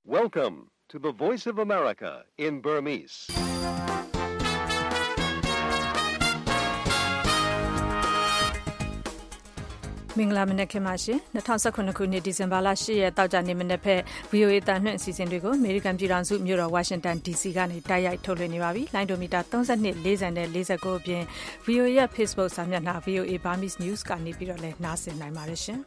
Welcome to the Voice of America in Burmese. ။မင်္ဂလာမနက်ခင်းပါရှင်။2019ခုနှစ်ဒီဇင်ဘာလ10ရက်တောက်ကြနေ့မနက်ဖက် VOA တန်လှည့်အစီအစဉ်တွေကိုအမေရိကန်ပြည်ထောင်စုမြို့တော်ဝါရှင်တန် DC ကနေတိုက်ရိုက်ထုတ်လွှင့်နေပါပြီ။လိုင်းဒိုမီတာ32 40နဲ့49အပြင် VOA ရဲ့ Facebook စာမျက်နှာ VOA Burmese News ကနေပြီးတော့လည်းနားဆင်နိုင်ပါတယ်ရှင်။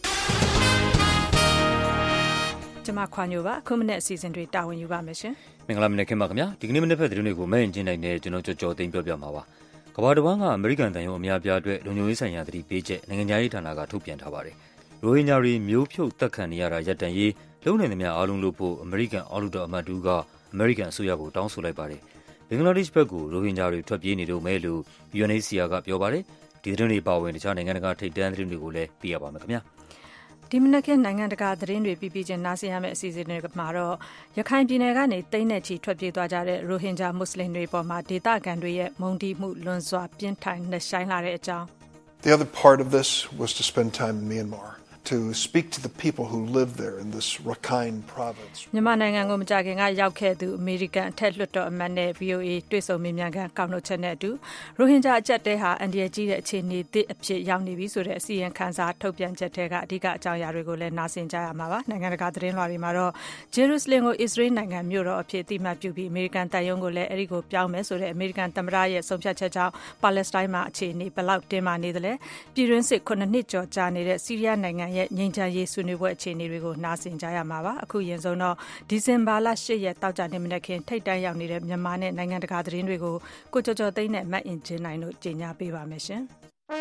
ကျွန်မခွာညိုပါအခုမနေ့အစီအစဉ်တွေတာဝန်ယူပါမယ်ရှင်။မင်္ဂလာမနက်ခင်းပါခင်ဗျာ။ဒီကနေ့မနက်ဖက်သတင်းတွေကိုမဲ့ရင်ချင်းနိုင်နဲ့ကျွန်တော်ကြော်သိမ်းပြောပြမှာပါ။ကမ္ဘာတစ်ဝန်းကအမေရိကန်တန်ယုံအများအပြားအတွက်လုံခြုံရေးဆိုင်ရာသတိပေးချက်နိုင်ငံခြားရေးဌာနကထုတ်ပြန်ထားပါတယ်။ရိုဟင်ဂျာတွေမျိုးဖြုတ်တက်ခံနေရတာရပ်တန့်ရေးလုံနိုင်သမျှအားလုံးလုပ်ဖို့အမေရိကန်အောက်လွှတ်တော်အမတ်တူကအမေရိကန်အစိုးရကိုတောင်းဆိုလိုက်ပါတယ်။ဘင်္ဂလားဒေ့ရှ်ဘက်ကိုရိုဟင်ဂျာတွေထွက်ပြေးနေတော့မယ်လို့ UNHCR ကပြောပါတယ်။ဒီသတင်းတွေပါဝင်တခြားနိုင်ငံတကာထိပ်တန်းသတင်းတွေကိုလည်းသိရပါမယ်ခင်ဗျာ။ဒီမနက်ခင်းနိုင်ငံတကာသတင်းတွေပြီးချင်းနားဆင်ရမယ့်အစီအစဉ်တွေမှာတော့ရခိုင်ပြည်နယ်ကနေတိမ့်နဲ့ချီထွက်ပြေးသွားကြတဲ့ရိုဟင်ဂျာမွတ်စလင်တွေပေါ်မှာဒေသခံတွေရဲ့မုန်းတီးမှုလွန်စွာပြင်းထန်နှိုက်ဆိုင်လာတဲ့အကြောင်း The other part of this was to spend time in Myanmar, to speak to the people who live there in this Rakhine province. မြန်မာနိုင်ငံကိုမကြခင်ကရောက်ခဲ့သူအမေရိကန်အထက်လွှတ်တော်အမတ်နဲ့ VOA တွေ့ဆုံမေးမြန်းခန်းကောက်နှုတ်ချက်နဲ့အတူရိုဟင်ဂျာအကြက်တဲဟာအန်ဒီရကြီးတဲ့အခြေအနေသစ်အဖြစ်ရောက်နေပြီဆိုတဲ့အစီရင်ခံစာထုတ်ပြန်ချက်ထဲကအဓိကအကြောင်းအရာတွေကိုလည်းနားဆင်ကြရမှာပါနိုင်ငံတကာသတင်းလွှာတွေမှာတော့ဂျေရုဆလင်ကိုအစ္စရေးနိုင်ငံမြို့တော်အဖြစ်အတိအမှတ်ပြုပြီးအမေရိကန်တပ်ရုံးကိုလည်းအဲဒီကိုပြောင်းမယ်ဆိုတဲ့အမေရိကန်သမ္မတရဲ့ဆုံးဖြတ်ချက်ကြောင့်ပါလက်စတိုင်းမှာအခြေအနေဘယ်လောက်တင်းမာနေသလဲပြည်တွင်းစစ်9နှစ်ကျော်ကြာနေတဲ့ဆီးရီးယားနိုင်ငံရဲ့ငြိမ်းချမ်းရေးဆွေးနွေးပွဲအခြေအနေတွေကိုနားဆင်ကြရမှာပါအခုရင်ဆုံးတော့ဒီဇင်ဘာလ10ရက်တောက်ကြနေ့မနက်ခင်းထိတ်တန့်ရောက်နေတဲ့မြန်မာနဲ့နိုင်ငံတကာသတင်းတွေကိုကိုကျော်ကျော်သိန်းနဲ့မတ်အင်ဂျင်နိုင်တို့ကြီးညာပေးပါမယ်ရှင်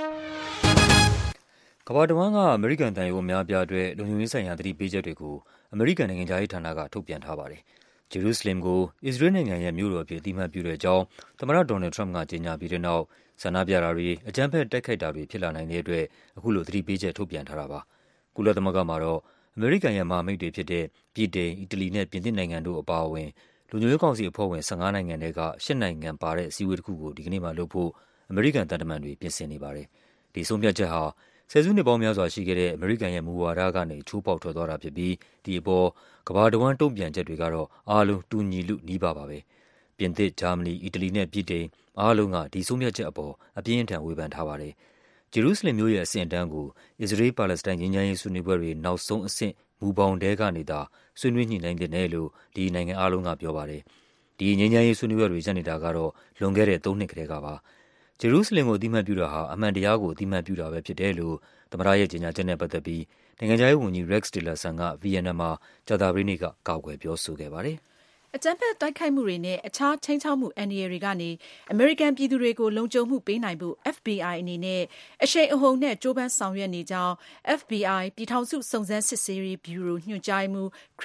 ကမ္ဘာတစ်ဝန်းကအမေရိကန်တန်ယုံအများအပြားအတွက်လုံခြုံရေးဆိုင်ရာသတိပေးချက်တွေကိုအမေရိကန်နိုင်ငံခြားရေးဌာနကထုတ်ပြန်ထားပါတယ်ဂျေရုဆလင်ကိုအစ္စရေးနိုင်ငံရဲ့မြို့တော်အဖြစ်အတိအမှတ်ပြုတဲ့အကြောင်းသမ္မတဒေါ်နယ်ထရမ့်ကကြေညာပြီးတဲ့နောက်ဆန္ဒပြတာတွေအကြမ်းဖက်တိုက်ခိုက်တာတွေဖြစ်လာနိုင်တဲ့အတွက်အခုလိုသတိပေးချက်ထုတ်ပြန်ထားတာပါကုလသမဂ္ဂမှာတော့အမေရိကန်ရဲ့မဟာမိတ်တွေဖြစ်တဲ့ဗြိတိန်၊အီတလီနဲ့ပြင်သစ်နိုင်ငံတို့အပါအဝင်လုံခြုံရေးကောင်စီအဖွဲ့ဝင်15နိုင်ငံတွေက8နိုင်ငံပါတဲ့အစည်းအဝေးတစ်ခုကိုဒီကနေ့မှလုပ်ဖို့အမေရိကန်တန်တမန်တွေပြင်ဆင်နေပါတယ်။ဒီဆုံးဖြတ်ချက်ဟာဆယ်စုနှစ်ပေါင်းများစွာရှိခဲ့တဲ့အမေရိကန်ရဲ့မူဝါဒကနေချိုးပေါက်ထွက်သွားတာဖြစ်ပြီးဒီအပေါ်ကမ္ဘာတစ်ဝန်းတုံ့ပြန်ချက်တွေကတော့အားလုံးတူညီလူနီးပါးပါပဲ။ပြင်သစ်၊ဂျာမနီ၊အီတလီနဲ့ဗြိတိန်အားလုံးကဒီဆုံးဖြတ်ချက်အပေါ်အပြင်းအထန်ဝေဖန်ထားပါတယ်။ဂျေရုဆလင်မြို့ရဲ့အဆင့်အတန်းကိုအစ္စရေး-ပါလက်စတိုင်းငြိမ်းချမ်းရေးဆွေးနွေးပွဲတွေနောက်ဆုံးအဆင့်မူဘောင်တဲကနေသာဆွေးနွေးညှိနှိုင်းသင့်တယ်လို့ဒီနိုင်ငံအားလုံးကပြောပါတယ်။ဒီငြိမ်းချမ်းရေးဆွေးနွေးပွဲတွေရပ်နေတာကတော့လွန်ခဲ့တဲ့3နှစ်ကတည်းကပါ။ဂျေရုဆလင်ကိုအတိအမှတ်ပြုတာဟာအမှန်တရားကိုအတိအမှတ်ပြုတာပဲဖြစ်တယ်လို့သမ္မတရဲ့ကြေညာချက်နဲ့ပတ်သက်ပြီးနိုင်ငံခြားရေးဝန်ကြီး Rex Tillerson က Vienna မှာကြာသပတေးနေ့ကကာကွယ်ပြောဆိုခဲ့ပါတယ်။အကြမ်းဖက်တိုက်ခိုက်မှုတွေနဲ့အခြားခြိမ်းခြောက်မှုအန္တရာယ်တွေကနေအမေရိကန်ပြည်သူတွေကိုလုံခြုံမှုပေးနိုင်ဖို့ FBI အနေနဲ့အရှိန်အဟုန်နဲ့ကြိုးပမ်းဆောင်ရွက်နေကြောင်း FBI ပြည်ထောင်စုစုံစမ်းစစ်ဆေးရေးဗျူရိုညွှန်ကြားရေးမှူး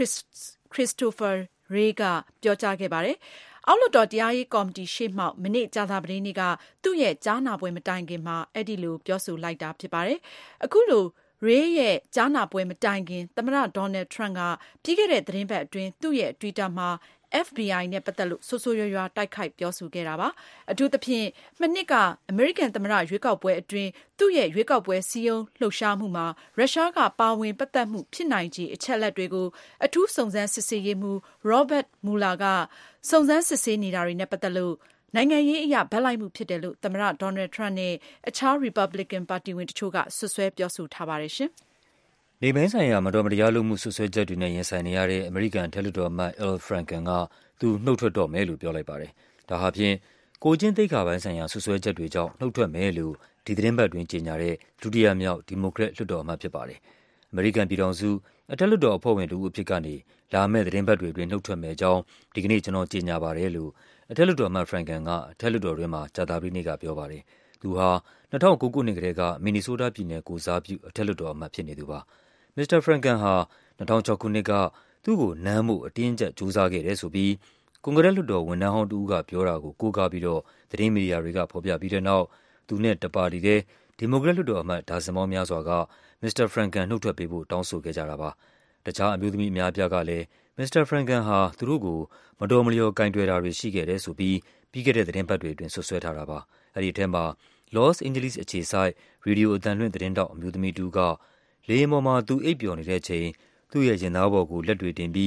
Christopher Wray ကပြောကြားခဲ့ပါတယ်။အောက်လွှတ်တော်တရားရေးကော်မတီရှေ့မှောက်မနေ့ကြာသပတေးနေ့ကသူ့ရဲ့ကြားနာပွဲမတိုင်ခင်မှာအဲ့ဒီလိုပြောဆိုလိုက်တာဖြစ်ပါတယ်။အခုလိုRay ရဲ့ကြားနာပွဲမတိုင်ခင်သမ္မတဒေါ်နယ်ထရမ့်ကပြီးခဲ့တဲ့သတင်းပတ်အတွင်းသူ့ရဲ့ Twitter မှာ FBI နဲ့ပတ်သက်လို့ဆိုးဆိုးရွားရွားတိုက်ခိုက်ပြောဆိုခဲ့တာပါ။အထူးသဖြင့်မနှစ်ကအမေရိကန်သမ္မတရွေးကောက်ပွဲအတွင်းသူ့ရဲ့ရွေးကောက်ပွဲစည်းရုံးလှုပ်ရှားမှုမှာရုရှားကပါဝင်ပတ်သက်မှုဖြစ်နိုင်ခြေအချက်အလက်တွေကိုအထူးစုံစမ်းစစ်ဆေးရေးမှူး Robert Mueller ကစုံစမ်းစစ်ဆေးနေတာတွေနဲ့ပတ်သက်လို့နိုင်ငံရေးအရဘက်လိုက်မှုဖြစ်တယ်လို့သမ္မတဒေါ်နယ်ထရမ့်နဲ့အခြား Republican ပါတီဝင်တချို့ကဆွဆွဲပြောဆိုထားပါတယ်ရှင်။နေပိုင်းဆိုင်ရာမတော်မတရားလုပ်မှုဆွဆွဲချက်တွေနဲ့ရင်ဆိုင်နေရတဲ့အမေရိကန်အထက်လွှတ်တော်အမတ် Al Franken ကသူနှုတ်ထွက်တော့မယ်လို့ပြောလိုက်ပါတယ်။ဒါဟာဖြင့်ကိုကျင့်သိက္ခာပိုင်းဆိုင်ရာဆွဆွဲချက်တွေကြောင့်နှုတ်ထွက်မယ်လို့ဒီသတင်းပတ်တွင်ကြေညာတဲ့ဒုတိယမြောက်ဒီမိုကရက်လွှတ်တော်အမတ်ဖြစ်ပါတယ်။အမေရိကန်ပြည်ထောင်စုအထက်လွှတ်တော်အဖွဲ့ဝင်တူအဖြစ်ကနေလာမယ့်သတင်းပတ်တွေတွင်နှုတ်ထွက်မယ်အကြောင်းဒီကနေ့ကျွန်တော်ကြေညာပါတယ်လို့အထက်လွှတ်တော်အမတ် Franken ကအထက်လွှတ်တော်တွင်မှာကြာသပတေးနေ့ကပြောပါတယ်။သူဟာ2009ခုနှစ်ကတည်းကမင်နီဆိုးတားပြည်နယ်ကိုစားပြုအထက်လွှတ်တော်အမတ်ဖြစ်နေသူပါ။ Mr. Franken ဟာ2006ခုနှစ်ကသူ့ကိုနမ်းဖို့အတင်းကျပ်ကြိုးစားခဲ့တယ်ဆိုပြီးကွန်ဂရက်လွှတ်တော်ဝန်ထမ်းဟောင်းတူကပြောတာကိုကိုးကားပြီးတော့သတင်းမီဒီယာတွေကဖော်ပြပြီးတဲ့နောက်သူနဲ့တပါတီတဲ့ဒီမိုကရက်လွှတ်တော်အမတ်ဒါဇင်ပေါင်းများစွာက Mr. Franken နှုတ်ထွက်ပေးဖို့တောင်းဆိုခဲ့ကြတာပါ။တခြားအမျိုးသမီးအများအပြားကလည်း Mr. Franken ဟာသူတို့ကိုမတော်မလျော်ကင်တွယ်တာတွေရှိခဲ့တယ်ဆိုပြီးပြီးခဲ့တဲ့သတင်းပတ်တွေအတွင်းဆွဆွဲထားတာပါ။အဲဒီအထက်မှာ Los Angeles အခြေစိုက်ရေဒီယိုအသံလွှင့်သတင်းတောက်အမျိုးသမီးတူကလေယာဉ်ပေါ်မှာသူအိပ်ပျော်နေတဲ့ချိန်သူ့ရဲ့ရင်သားပေါ်ကိုလက်တွေတင်ပြီး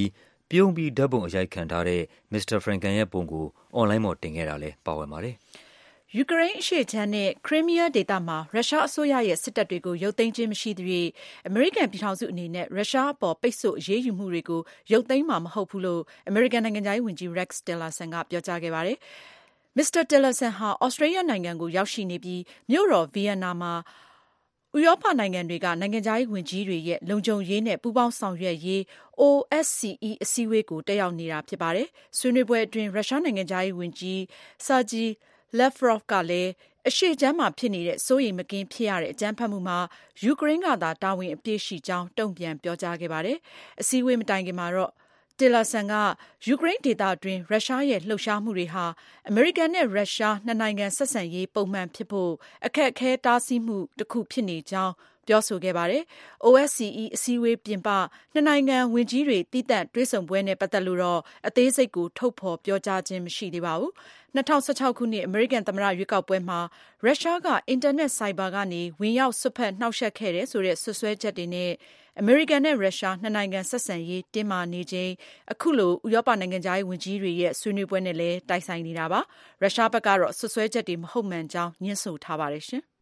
ပြုံးပြီးဓာတ်ပုံအရိုက်ခံထားတဲ့ Mr. Franken ရဲ့ပုံကိုအွန်လိုင်းပေါ်တင်ခဲ့တာလည်းပါဝင်ပါတယ်။ယူကရိန်းအရှေ့ခြမ်းနဲ့ခရိုင်းမီးယားဒေသမှာရုရှားအစိုးရရဲ့စစ်တပ်တွေကိုရုပ်သိမ်းခြင်းမရှိသရွေ့အမေရိကန်ပြည်ထောင်စုအနေနဲ့ရုရှားအပေါ်ပိတ်ဆို့အရေးယူမှုတွေကိုရုပ်သိမ်းမှာမဟုတ်ဘူးလို့အမေရိကန်နိုင်ငံခြားရေးဝန်ကြီး Rex Tillerson ကပြောကြားခဲ့ပါတယ်။ Mr. Tillerson ဟာသြစတြေးလျနိုင်ငံကိုရောက်ရှိနေပြီးမြို့တော်ဗီယက်နာမှာဥရောပနိုင်ငံတွေကနိုင်ငံခြားရေးဝန်ကြီးတွေရဲ့လုံခြုံရေးနဲ့ပူးပေါင်းဆောင်ရွက်ရေး OSCE အစည်းအဝေးကိုတက်ရောက်နေတာဖြစ်ပါတယ်။ ဆွေးနွေးပွဲအတွင်းရုရှားနိုင်ငံခြားရေးဝန်ကြီး Sergey Lavrov ကလည်းအရှေ့ခြမ်းမှာဖြစ်နေတဲ့စိုးရိမ်မကင်းဖြစ်ရတဲ့အကြမ်းဖက်မှုမှာယူကရိန်းကသာတာဝန်အပြည့်ရှိကြောင်းတုံ့ပြန်ပြောကြားခဲ့ပါတယ်။ အစည်းအဝေးမတိုင်ခင်မှာတော့Tillerson ကယူကရိန်းဒေသတွင်းရုရှားရဲ့လှုပ်ရှားမှုတွေဟာအမေရိကန်နဲ့ရုရှားနှစ်နိုင်ငံဆက်ဆံရေးပုံမှန်ဖြစ်ဖို့အခက်အခဲတားဆီးမှုတခုဖြစ်နေကြောင်းပြောဆိုခဲ့ပါတယ်။ OSCE အစည်းအဝေးပြင်ပနှစ်နိုင်ငံဝန်ကြီးတွေသီးသန့်တွေ့ဆုံပွဲနဲ့ပတ်သက်လို့တော့အသေးစိတ်ကိုထုတ်ဖော်ပြောကြားခြင်းမရှိသေးပါဘူး။ 2016 ခုနှစ်အမေရိကန်သမ္မတရွေးကောက်ပွဲမှာရုရှားကအင်တာနက်ဆိုင်ဘာကနေဝင်ရောက်စွက်ဖက်နှောင့်ယှက်ခဲ့တယ်ဆိုတဲ့စွပ်စွဲချက်တွေနဲ့အမေရိကန်နဲ့ရုရှားနှစ်နိုင်ငံဆက်ဆံရေးတင်းမာနေချိန်အခုလိုဥရောပနိုင်ငံခြားရေးဝန်ကြီးတွေရဲ့ဆွေးနွေးပွဲနဲ့လည်းတိုက်ဆိုင်နေတာပါ။ ရုရှားဘက်ကတော့စွပ်စွဲချက်တွေမဟုတ်မှန်ကြောင်းငြင်းဆိုထားပါတယ်ရှင်။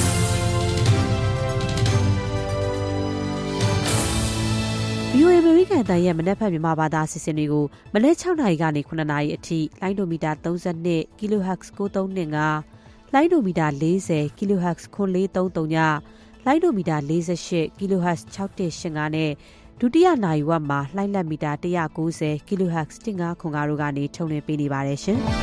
VOA အမေရိကန်အသံရဲ့မနက်ဖြန်မြန်မာဘာသာအစီအစဉ်တွေကိုမနက် 6 နာရီကနေ 9 နာရီအထိလိုင်းဒိုမီတာ32 kHz 9325လိုင်းဒိုမီတာ40 kHz 9430ညလိုင်းဒိုမီတာ48 kHz 6185နဲ့ဒုတိယနာရီဝက်မှာလိုင်းလက်မီတာ190 kHz 1505တို့ကနေထုတ်လွှင့်ပေးနေပါတယ်ရှင်။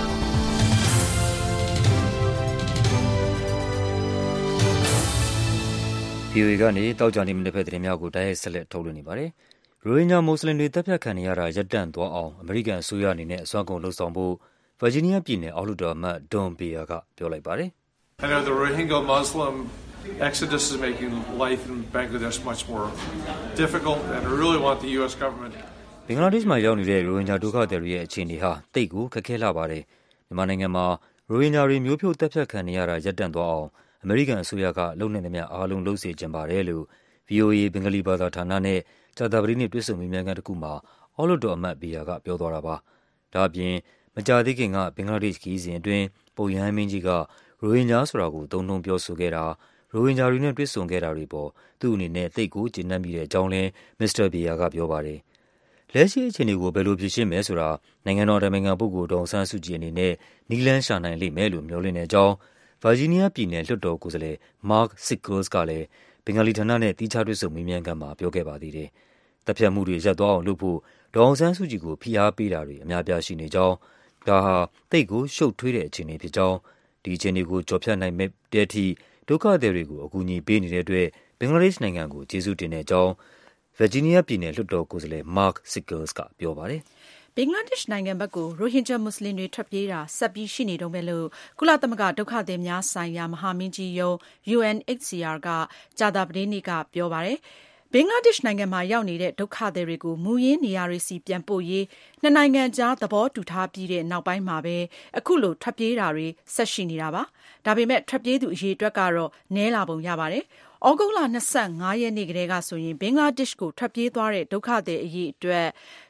VOA ကနေတောက်ကြနေမနေ့ဖက်သတင်းများကိုတိုက်ရိုက်ဆက်လက်ထုတ်လွှင့်နေပါတယ်။ ရိုဟင်ဂျာမွတ်စလင်တွေတပ်ဖြတ်ခံနေရတာရပ်တန့်သွားအောင်အမေရိကန်အစိုးရအနေနဲ့အစွမ်းကုန်လှုံ့ဆော်ဖို့ဗာဂျီးနီးယားပြည်နယ်အောက်လွှတ်တော်အမတ် Don Beyer ကပြောလိုက်ပါတယ်။ I know the Rohingya Muslim exodus is making life in Bangladesh much more difficult and I really want the US government ဘင်္ဂလားဒေ့ရှ်မှာရောက်နေတဲ့ရိုဟင်ဂျာဒုက္ခသည်တွေရဲ့အခြေအနေဟာတိတ်ကိုခက်ခဲလှပါတယ်။မြန်မာနိုင်ငံမှာရိုဟင်ဂျာတွေမျိုးဖြုတ်တပ်ဖြတ်ခံနေရတာရပ်တန့်သွားအောင်အမေရိကန်အစိုးရကလုပ်နိုင်သမျှအားလုံးလုပ်စေချင်ပါတယ်လို့ VOA ဘင်္ဂလီဘာသာဌာနနဲ့ကြာသပတေးနေ့တွေ့ဆုံမေးမြန်းခန်းတစ်ခုမှာအောက်လွှတ်တော်အမတ် Beyer ကပြောသွားတာပါ။ဒါ့အပြင်မကြာသေးခင်ကဘင်္ဂလားဒေ့ရှ်ခရီးစဉ်အတွင်းပုပ်ရဟန်းမင်းကြီးကရိုဟင်ဂျာဆိုတာကိုသုံးနှုန်းပြောဆိုခဲ့တာရိုဟင်ဂျာတွေနဲ့တွေ့ဆုံခဲ့တာတွေပေါ်သူ့အနေနဲ့သိပ်ကိုကျေနပ်မိတဲ့အကြောင်းလည်း Mr. Beyer ကပြောပါတယ်။လက်ရှိအခြေအနေကိုဘယ်လိုဖြေရှင်းမယ်ဆိုတာနိုင်ငံတော်အတိုင်ပင်ခံပုဂ္ဂိုလ်ဒေါ်အောင်ဆန်းစုကြည်အနေနဲ့နည်းလမ်းရှာနိုင်လိမ့်မယ်လို့မျှော်လင့်တဲ့အကြောင်းဗာဂျီးနီးယားပြည်နယ်လွှတ်တော်ကိုယ်စားလှယ် Mark Sickles ကလည်းဘင်္ဂလီဌာနနဲ့သီးခြားတွေ့ဆုံမေးမြန်းခန်းမှာပြောခဲ့ပါသေးတယ်။တပ်ဖြတ်မှုတွေရပ်သွားအောင်လုပ်ဖို့ဒေါ်အောင်ဆန်းစုကြည်ကိုဖိအားပေးတာတွေအများအပြားရှိနေကြောင်းဒါဟာသိပ်ကိုရှုပ်ထွေးတဲ့အခြေအနေဖြစ်ကြောင်းဒီအခြေအနေကိုကျော်ဖြတ်နိုင်တဲ့အထိဒုက္ခသည်တွေကိုအကူအညီပေးနေတဲ့အတွက်ဘင်္ဂလားဒေ့ရှ်နိုင်ငံကိုကျေးဇူးတင်တဲ့အကြောင်းဗာဂျီးနီးယားပြည်နယ်လွှတ်တော်ကိုယ်စားလှယ် Mark Sickles ကပြောပါတယ်ဘင်္ဂလားဒေ့ရှ်နိုင်ငံဘက်ကိုရိုဟင်ဂျာမွတ်စလင်တွေထွက်ပြေးတာဆက်ပြီးရှိနေတုန်းပဲလို့ကုလသမဂ္ဂဒုက္ခသည်များဆိုင်ရာမဟာမင်းကြီးရုံး UNHCR ကကြာသပတေးနေ့ကပြောပါတယ်ဘင်္ဂလားဒေ့ရှ်နိုင်ငံမှာရောက်နေတဲ့ဒုက္ခသည်တွေကိုမူရင်းနေရာတွေစီပြန်ပို့ရေးနှစ်နိုင်ငံကြားသဘောတူထားပြီးတဲ့နောက်ပိုင်းမှာပဲအခုလိုထွက်ပြေးတာတွေဆက်ရှိနေတာပါ။ဒါပေမဲ့ထွက်ပြေးသူအရေအတွက်ကတော့နည်းလာပုံရပါတယ်။ဩဂုတ်လ25ရက်နေ့ကတည်းကဆိုရင်ဘင်္ဂလားဒေ့ရှ်ကိုထွက်ပြေးသွားတဲ့ဒုက္ခသည်အရေအတွက်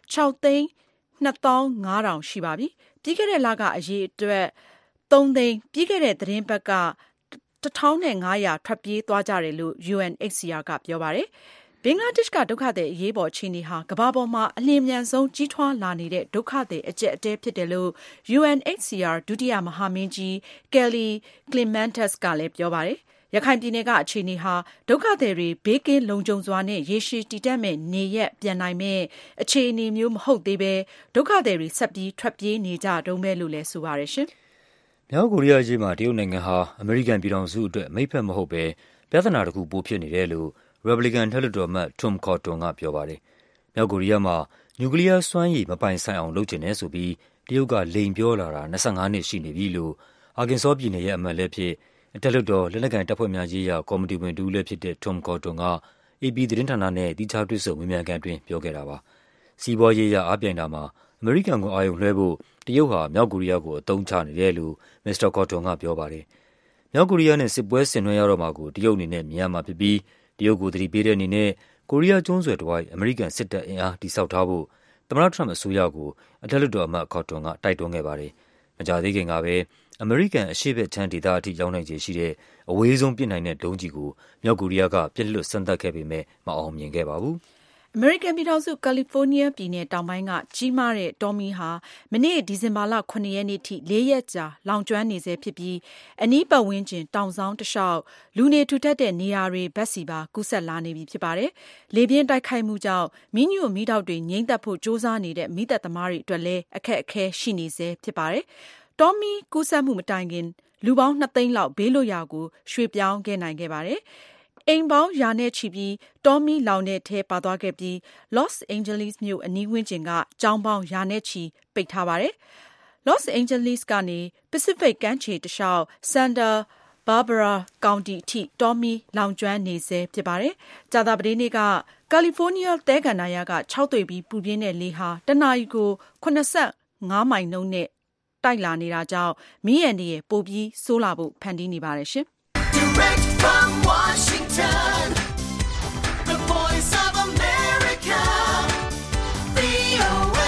6,25,000 ရှိပါပြီ။ပြီးခဲ့တဲ့လကအရေအတွက်3သိန်းပြီးခဲ့တဲ့သတင်းပတ်က1,500 ထွက်ပြေးသွားကြတယ်လို့ UNHCR ကပြောပါတယ်။ဘင်္ဂလားဒေ့ရှ်ကဒုက္ခသည်အရေးပေါ်အခြေအနေဟာကမ္ဘာပေါ်မှာအလျင်အမြန်ဆုံးကြီးထွားလာနေတဲ့ဒုက္ခသည်အကျပ်အတည်းဖြစ်တယ်လို့ UNHCR ဒုတိယမဟာမင်းကြီး Kelly Clementas ကလည်းပြောပါတယ်။ရခိုင်ပြည်နယ်ကအခြေအနေဟာဒုက္ခသည်တွေဘေးကင်းလုံခြုံစွာနဲ့ရေရှည်တည်တံ့မဲ့နေရပ်ပြန်နိုင်မဲ့အခြေအနေမျိုးမဟုတ်သေးပဲဒုက္ခသည်တွေဆက်ပြီးထွက်ပြေးနေကြတုန်းပဲလို့လည်းဆိုပါတယ်ရှင်။မြောက်ကိုရီးယားအရေးမှာတရုတ်နိုင်ငံဟာအမေရိကန်ပြည်ထောင်စုအတွက်မိတ်ဖက်မဟုတ်ပဲပြဿနာတစ်ခုပိုဖြစ်နေတယ်လို့Republican ထက်လွှတ်တော်အမတ် Tom Cotton ကပြောပါတယ်။မြောက်ကိုရီးယားမှာနျူကလ িয়ার စွမ်းရည်မပိုင်ဆိုင်အောင်လုပ်ချင်တယ်ဆိုပြီးတရုတ်ကလိန်ပြောလာတာ25နှစ်ရှိနေပြီလို့အာကင်ဆောပြည်နယ်ရဲ့အမတ်လည်းဖြစ်အထက်လွှတ်တော်လက်နက်ကိုင်တပ်ဖွဲ့များရေးရာကော်မတီဝင်တစ်ဦးလည်းဖြစ်တဲ့ Tom Cotton က AP သတင်းဌာနနဲ့သီးခြားတွေ့ဆုံမေးမြန်းခန်းအတွင်းပြောခဲ့တာပါ။စီးပွားရေးအရအားပြိုင်တာမှာအမေရိကန်ကိုအာရုံလွှဲဖို့တရုတ်ဟာမြောက်ကိုရီးယားကိုအသုံးချနေတယ်လို့ Mr. Cotton ကပြောပါတယ်။မြောက်ကိုရီးယားနဲ့စစ်ပွဲဆင်နွှဲရတော့မှာကိုတရုတ်အနေနဲ့မြင်ရမှာဖြစ်ပြီးတရုတ်ကိုသတိပေးတဲ့အနေနဲ့ကိုရီးယားကျွန်းဆွယ်တစ်ဝိုက်အမေရိကန်စစ်တပ်အင်အားတည်ဆောက်ထားဖို့ပသမ္မတထရမ့်အစိုးရကိုအထက်လွှတ်တော်အမတ်ခေါ်တွန်ကတိုက်တွန်းခဲ့ပါတယ်။မကြာသေးခင်ကပဲအမေရိကန်အရှေ့ဘက်ခြမ်းဒေသအထိရောက်နိုင်ခြေရှိတဲ့အဝေးဆုံးပစ်နိုင်တဲ့ဒုံးကျည်ကိုမြောက်ကိုရီးယားကပစ်လွှတ်စမ်းသပ်ခဲ့ပေမဲ့မအောင်မြင်ခဲ့ပါဘူး။အမေရိကန်ပြည်ထောင်စုကယ်လီဖိုးနီးယားပြည်နယ်တောင်ပိုင်းကကြီးမားတဲ့တောမီးဟာမနေ့ဒီဇင်ဘာလ 9 ရက်နေ့ထိ4 ရက်ကြာလောင်ကျွမ်းနေဆဲဖြစ်ပြီးအနီးပတ်ဝန်းကျင်တောင်စောင်းတစ်လျှောက်လူနေထူထပ်တဲ့နေရာတွေဘက်စီပါကူးစက်လာနေပြီဖြစ်ပါတယ်။လေပြင်းတိုက်ခိုက်မှုကြောင့်မီးညွန့်မီးတောက်တွေငြိမ်းသက်ဖို့ကြိုးစားနေတဲ့မီးသတ်သမားတွေအတွက်လည်းအခက်အခဲရှိနေဆဲဖြစ်ပါတယ်။တောမီးကူးစက်မှုမတိုင်ခင်လူပေါင်း2 သိန်းလောက်ဘေးလွတ်ရာကိုရွှေ့ပြောင်းခဲ့နိုင်ခဲ့ပါတယ်။အိမ်ပေါင်းရာနဲ့ချီပြီးတောမီးလောင်တဲ့ထဲပါသွားခဲ့ပြီး Los Angeles မြို့အနီးဝန်းကျင်ကကျောင်းပေါင်းရာနဲ့ချီပိတ်ထားပါတယ်။ Los Angeles ကနေ Pacific ကမ်းခြေတလျှောက် Santa Barbara County အထိတောမီးလောင်ကျွမ်းနေဆဲဖြစ်ပါတယ်။ကြာသပတေးနေ့ကကယ်လီဖိုးနီးယားသဲကန္တာရက6 သွေ့ပြီးပူပြင်းတဲ့လေဟာတနာရီကို85 မိုင်နှုန်းနဲ့တိုက်လာနေတာကြောင့်မီးအန္တရာယ်ပိုပြီးဆိုးလာဖို့ဖန်တီးနေပါတယ်ရှင်။ Direct from Washington, the voice of America, VOA.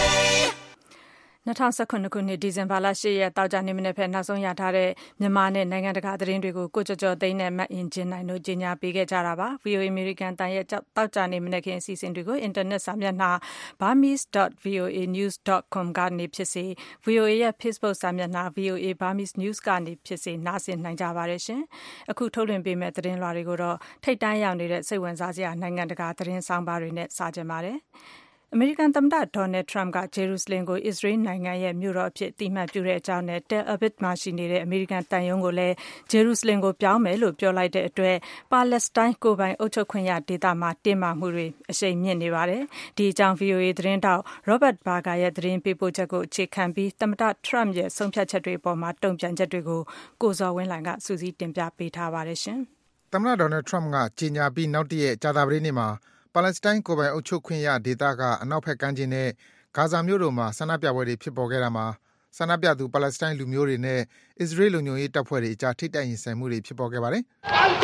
2019 ခုနှစ်ဒီဇင်ဘာလ 8 ရက်တောက်ကြနေမနေ့ဖက်နောက်ဆုံးရထားတဲ့မြန်မာနဲ့နိုင်ငံတကာသတင်းတွေကိုကိုကျော်ကျော်သိန်းနဲ့မအင်ဂျင်နိုင်တို့ကြီးညာပေးခဲ့ကြတာပါ။ VOA American တန်ရဲ့တောက်ကြနေမနေ့ခင်အစီအစဉ်တွေကိုအင်တာနက်စာမျက်နှာ burmese.voanews.com ကနေဖြစ်စေ VOA ရဲ့ Facebook စာမျက်နှာ VOA Burmese News ကနေဖြစ်စေနားဆင်နိုင်ကြပါတယ်ရှင်။အခုထုတ်လွှင့်ပေးမယ့်သတင်းလွှာတွေကိုတော့ထိပ်တန်းရောက်နေတဲ့စိတ်ဝင်စားစရာနိုင်ငံတကာသတင်းဆောင်ပါတွေနဲ့စကြပါတယ်။အမေရိကန်သမ္မတဒေါ်နယ်ထရမ့်ကဂျေရုဆလင်ကိုအစ္စရေးနိုင်ငံရဲ့မြို့တော်အဖြစ်အတိအမှတ်ပြုတဲ့အကြောင်းနဲ့ Tel Aviv မှာရှိနေတဲ့အမေရိကန်တန်ယုံကိုလည်းဂျေရုဆလင်ကိုပြောင်းမယ်လို့ပြောလိုက်တဲ့အတွက်ပါလက်စတိုင်းကိုယ်ပိုင်အုပ်ချုပ်ခွင့်ရဒေသမှာတင်းမာမှုတွေအရှိန်မြင့်နေပါတယ်။ဒီအကြောင်း VOA သတင်းတောက် Robert Berger ရဲ့သတင်းပေးပို့ချက်ကိုအခြေခံပြီးသမ္မတထရမ့်ရဲ့ဆုံးဖြတ်ချက်တွေအပေါ်မှာတုံ့ပြန်ချက်တွေကိုကိုဇော်ဝင်းလှိုင်ကစူးစီးတင်ပြပေးထားပါတယ်ရှင်။သမ္မတဒေါ်နယ်ထရမ့်ကကြေညာပြီးနောက်တရက်ကြာသပတေးနေ့မှာပါလက်စတိုင်းကိုယ်ပိုင်အုပ်ချုပ်ခွင့်ရဒေသကအနောက်ဘက်ကမ်းခြေနဲ့ဂါဇာမြို့တို့မှာဆန္ဒပြပွဲတွေဖြစ်ပေါ်ခဲ့တာမှာဆန္ဒပြသူပါလက်စတိုင်းလူမျိုးတွေနဲ့အစ္စရေးလုံခြုံရေးတပ်ဖွဲ့တွေအကြားထိပ်တိုက်ရင်ဆိုင်မှုတွေဖြစ်ပေါ်ခဲ့ပါတယ်။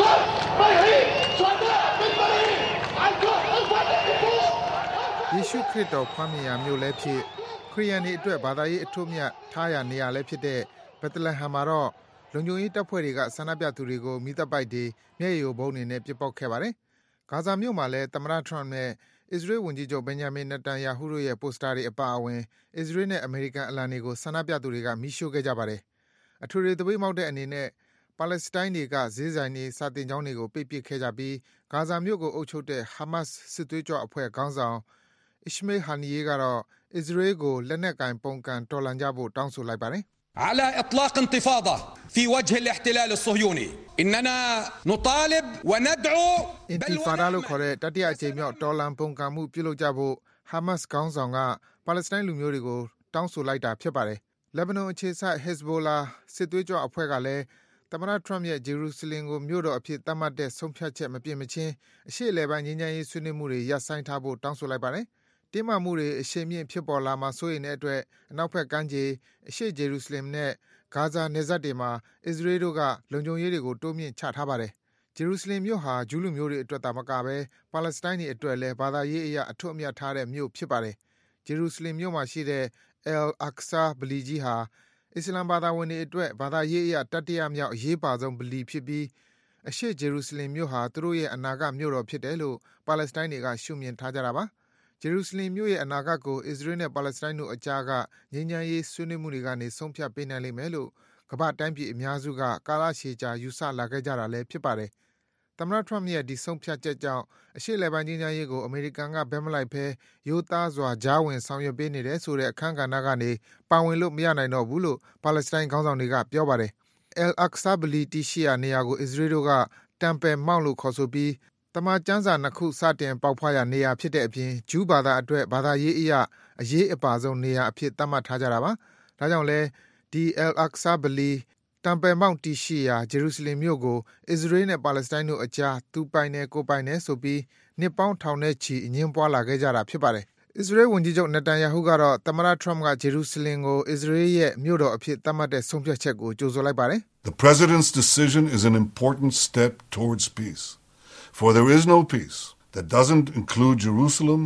ယေရှုခရစ်တော်ဖွားမြင်ရာမြို့လည်းဖြစ်ခရစ်ယာန်တွေအတွက်ဘာသာရေးအထွတ်အမြတ်ထားရာနေရာလည်းဖြစ်တဲ့ဘက်သလဟမ်မှာတော့လုံခြုံရေးတပ်ဖွဲ့တွေကဆန္ဒပြသူတွေကိုမီးသတ်ပိုက်တွေမျက်ရည်ယိုဗုံးတွေနဲ့ပစ်ပေါက်ခဲ့ပါတယ်။ဂါဇာမြို့မှာလည်းသမ္မတထရမ့်နဲ့အစ္စရေးဝန်ကြီးချုပ်ဘင်ဂျမင်နေတန်ယာဟုတို့ရဲ့ပိုစတာတွေအပါအဝင်အစ္စရေးနဲ့အမေရိကန်အလံတွေကိုဆန္ဒပြသူတွေကမီးရှို့ခဲ့ကြပါတယ်။အထွေထွေသပိတ်မှောက်တဲ့အနေနဲ့ပါလက်စတိုင်းတွေကဈေးဆိုင်တွေစာသင်ကျောင်းတွေကိုပိတ်ပစ်ခဲ့ကြပြီးဂါဇာမြို့ကိုအုပ်ချုပ်တဲ့ဟာမတ်စ်စစ်သွေးကြွအဖွဲ့ခေါင်းဆောင်Ismail Haniyehကတော့အစ္စရေးကိုလက်နက်ကင်ပုန်ကန်တော်လှန်ကြဖို့တောင်းဆိုလိုက်ပါတယ်။ على إطلاق انتفاضة في وجه الاحتلال الصهيوني إننا نطالب وندعو Intifada လို့ခေါ်တဲ့တတိယအကြိမ်မြောက်တော်လှန်ပုန်ကန်မှုပြုလုပ်ကြဖို့ဟာမတ်စ်ခေါင်းဆောင်ကပါလက်စတိုင်းလူမျိုးတွေကိုတောင်းဆိုလိုက်တာဖြစ်ပါတယ်။လက်ဘနွန်အခြေစိုက် Hezbollah စစ်သွေးကြွအဖွဲ့ကလည်းသမ္မတထရမ့်ရဲ့ဂျေရုဆလင်ကိုမြို့တော်အဖြစ်သတ်မှတ်တဲ့ဆုံးဖြတ်ချက်မပြင်မချင်းအရှေ့အလယ်ပိုင်းငြိမ်းချမ်းရေးဆွေးနွေးမှုတွေရပ်ဆိုင်းထားဖို့တောင်းဆိုလိုက်ပါတယ်။တင်းမာမှုတွေအရှိန်မြင့်ဖြစ်ပေါ်လာမှာစိုးရိမ်တဲ့အတွက်အနောက်ဘက်ကမ်းခြေအရှေ့ဂျေရုဆလင်နဲ့ဂါဇာနယ်စပ်တွေမှာအစ္စရေးတို့ကလုံခြုံရေးတွေကိုတိုးမြင့်ချထားပါတယ်။ဂျေရုဆလင်မြို့ဟာဂျူးလူမျိုးတွေအတွက်သာမကဘဲပါလက်စတိုင်းတွေအတွက်လည်းဘာသာရေးအရအထွတ်အမြတ်ထားတဲ့မြို့ဖြစ်ပါတယ်။ဂျေရုဆလင်မြို့မှာရှိတဲ့ Al-Aqsa ဗလီကြီးဟာအစ္စလာမ်ဘာသာဝင်တွေအတွက်ဘာသာရေးအရတတိယမြောက်အရေးပါဆုံးဗလီဖြစ်ပြီးအရှေ့ဂျေရုဆလင်မြို့ဟာသူတို့ရဲ့အနာဂတ်မြို့တော်ဖြစ်တယ်လို့ပါလက်စတိုင်းတွေကရှုမြင်ထားကြတာပါ။ဂျေရုဆလင်မြို့ရဲ့အနာဂတ်ကိုအစ္စရေးနဲ့ပါလက်စတိုင်းတို့အကြားကငြိမ်းချမ်းရေးဆွေးနွေးမှုတွေကနေဆုံးဖြတ်ပေးနိုင်လိမ့်မယ်လို့ကမ္ဘာ့တိုင်းပြည်အများစုကကာလရှည်ကြာယူဆလာခဲ့ကြတာလည်းဖြစ်ပါတယ်။သမ္မတထရမ့်ရဲ့ဒီဆုံးဖြတ်ချက်ကြောင့်အရှေ့အလယ်ပိုင်းငြိမ်းချမ်းရေးကိုအမေရိကန်ကဘက်မလိုက်ဘဲရိုးသားစွာကြားဝင်ဆောင်ရွက်ပေးနေတယ်ဆိုတဲ့အခန်းကဏ္ဍကနေပါဝင်လို့မရနိုင်တော့ဘူးလို့ပါလက်စတိုင်းခေါင်းဆောင်တွေကပြောပါတယ်။ Al-Aqsa ဗလီတည်ရှိရာနေရာကိုအစ္စရေးတို့က Temple Mount လို့ခေါ်ဆိုပြီးတမန်ကျမ်းစာ2ခုစတင်ပေါက်ဖွားရာနေရာဖြစ်တဲ့အပြင်ဂျူးဘာသာအတွက်ဘာသာရေးအရအရေးအပါဆုံးနေရာအဖြစ်သတ်မှတ်ထားကြတာပါ။ဒါကြောင့်လဲဒီ Al-Aqsa ဗလီTemple Mount တည်ရှိရာဂျေရုဆလင်မြို့ကိုအစ္စရေးနဲ့ပါလက်စတိုင်းတို့အကြားသူပိုင်တယ်ကိုပိုင်တယ်ဆိုပြီးနှစ်ပေါင်းထောင်နဲ့ချီအငြင်းပွားလာခဲ့ကြတာဖြစ်ပါတယ်။အစ္စရေးဝန်ကြီးချုပ်နေတန်ယာဟုကတော့သမ္မတထရမ့်ကဂျေရုဆလင်ကိုအစ္စရေးရဲ့မြို့တော်အဖြစ်သတ်မှတ်တဲ့ဆုံးဖြတ်ချက်ကိုကြိုဆိုလိုက်ပါတယ်။ The president's decision is an important step towards peace. For there is no peace that doesn't include Jerusalem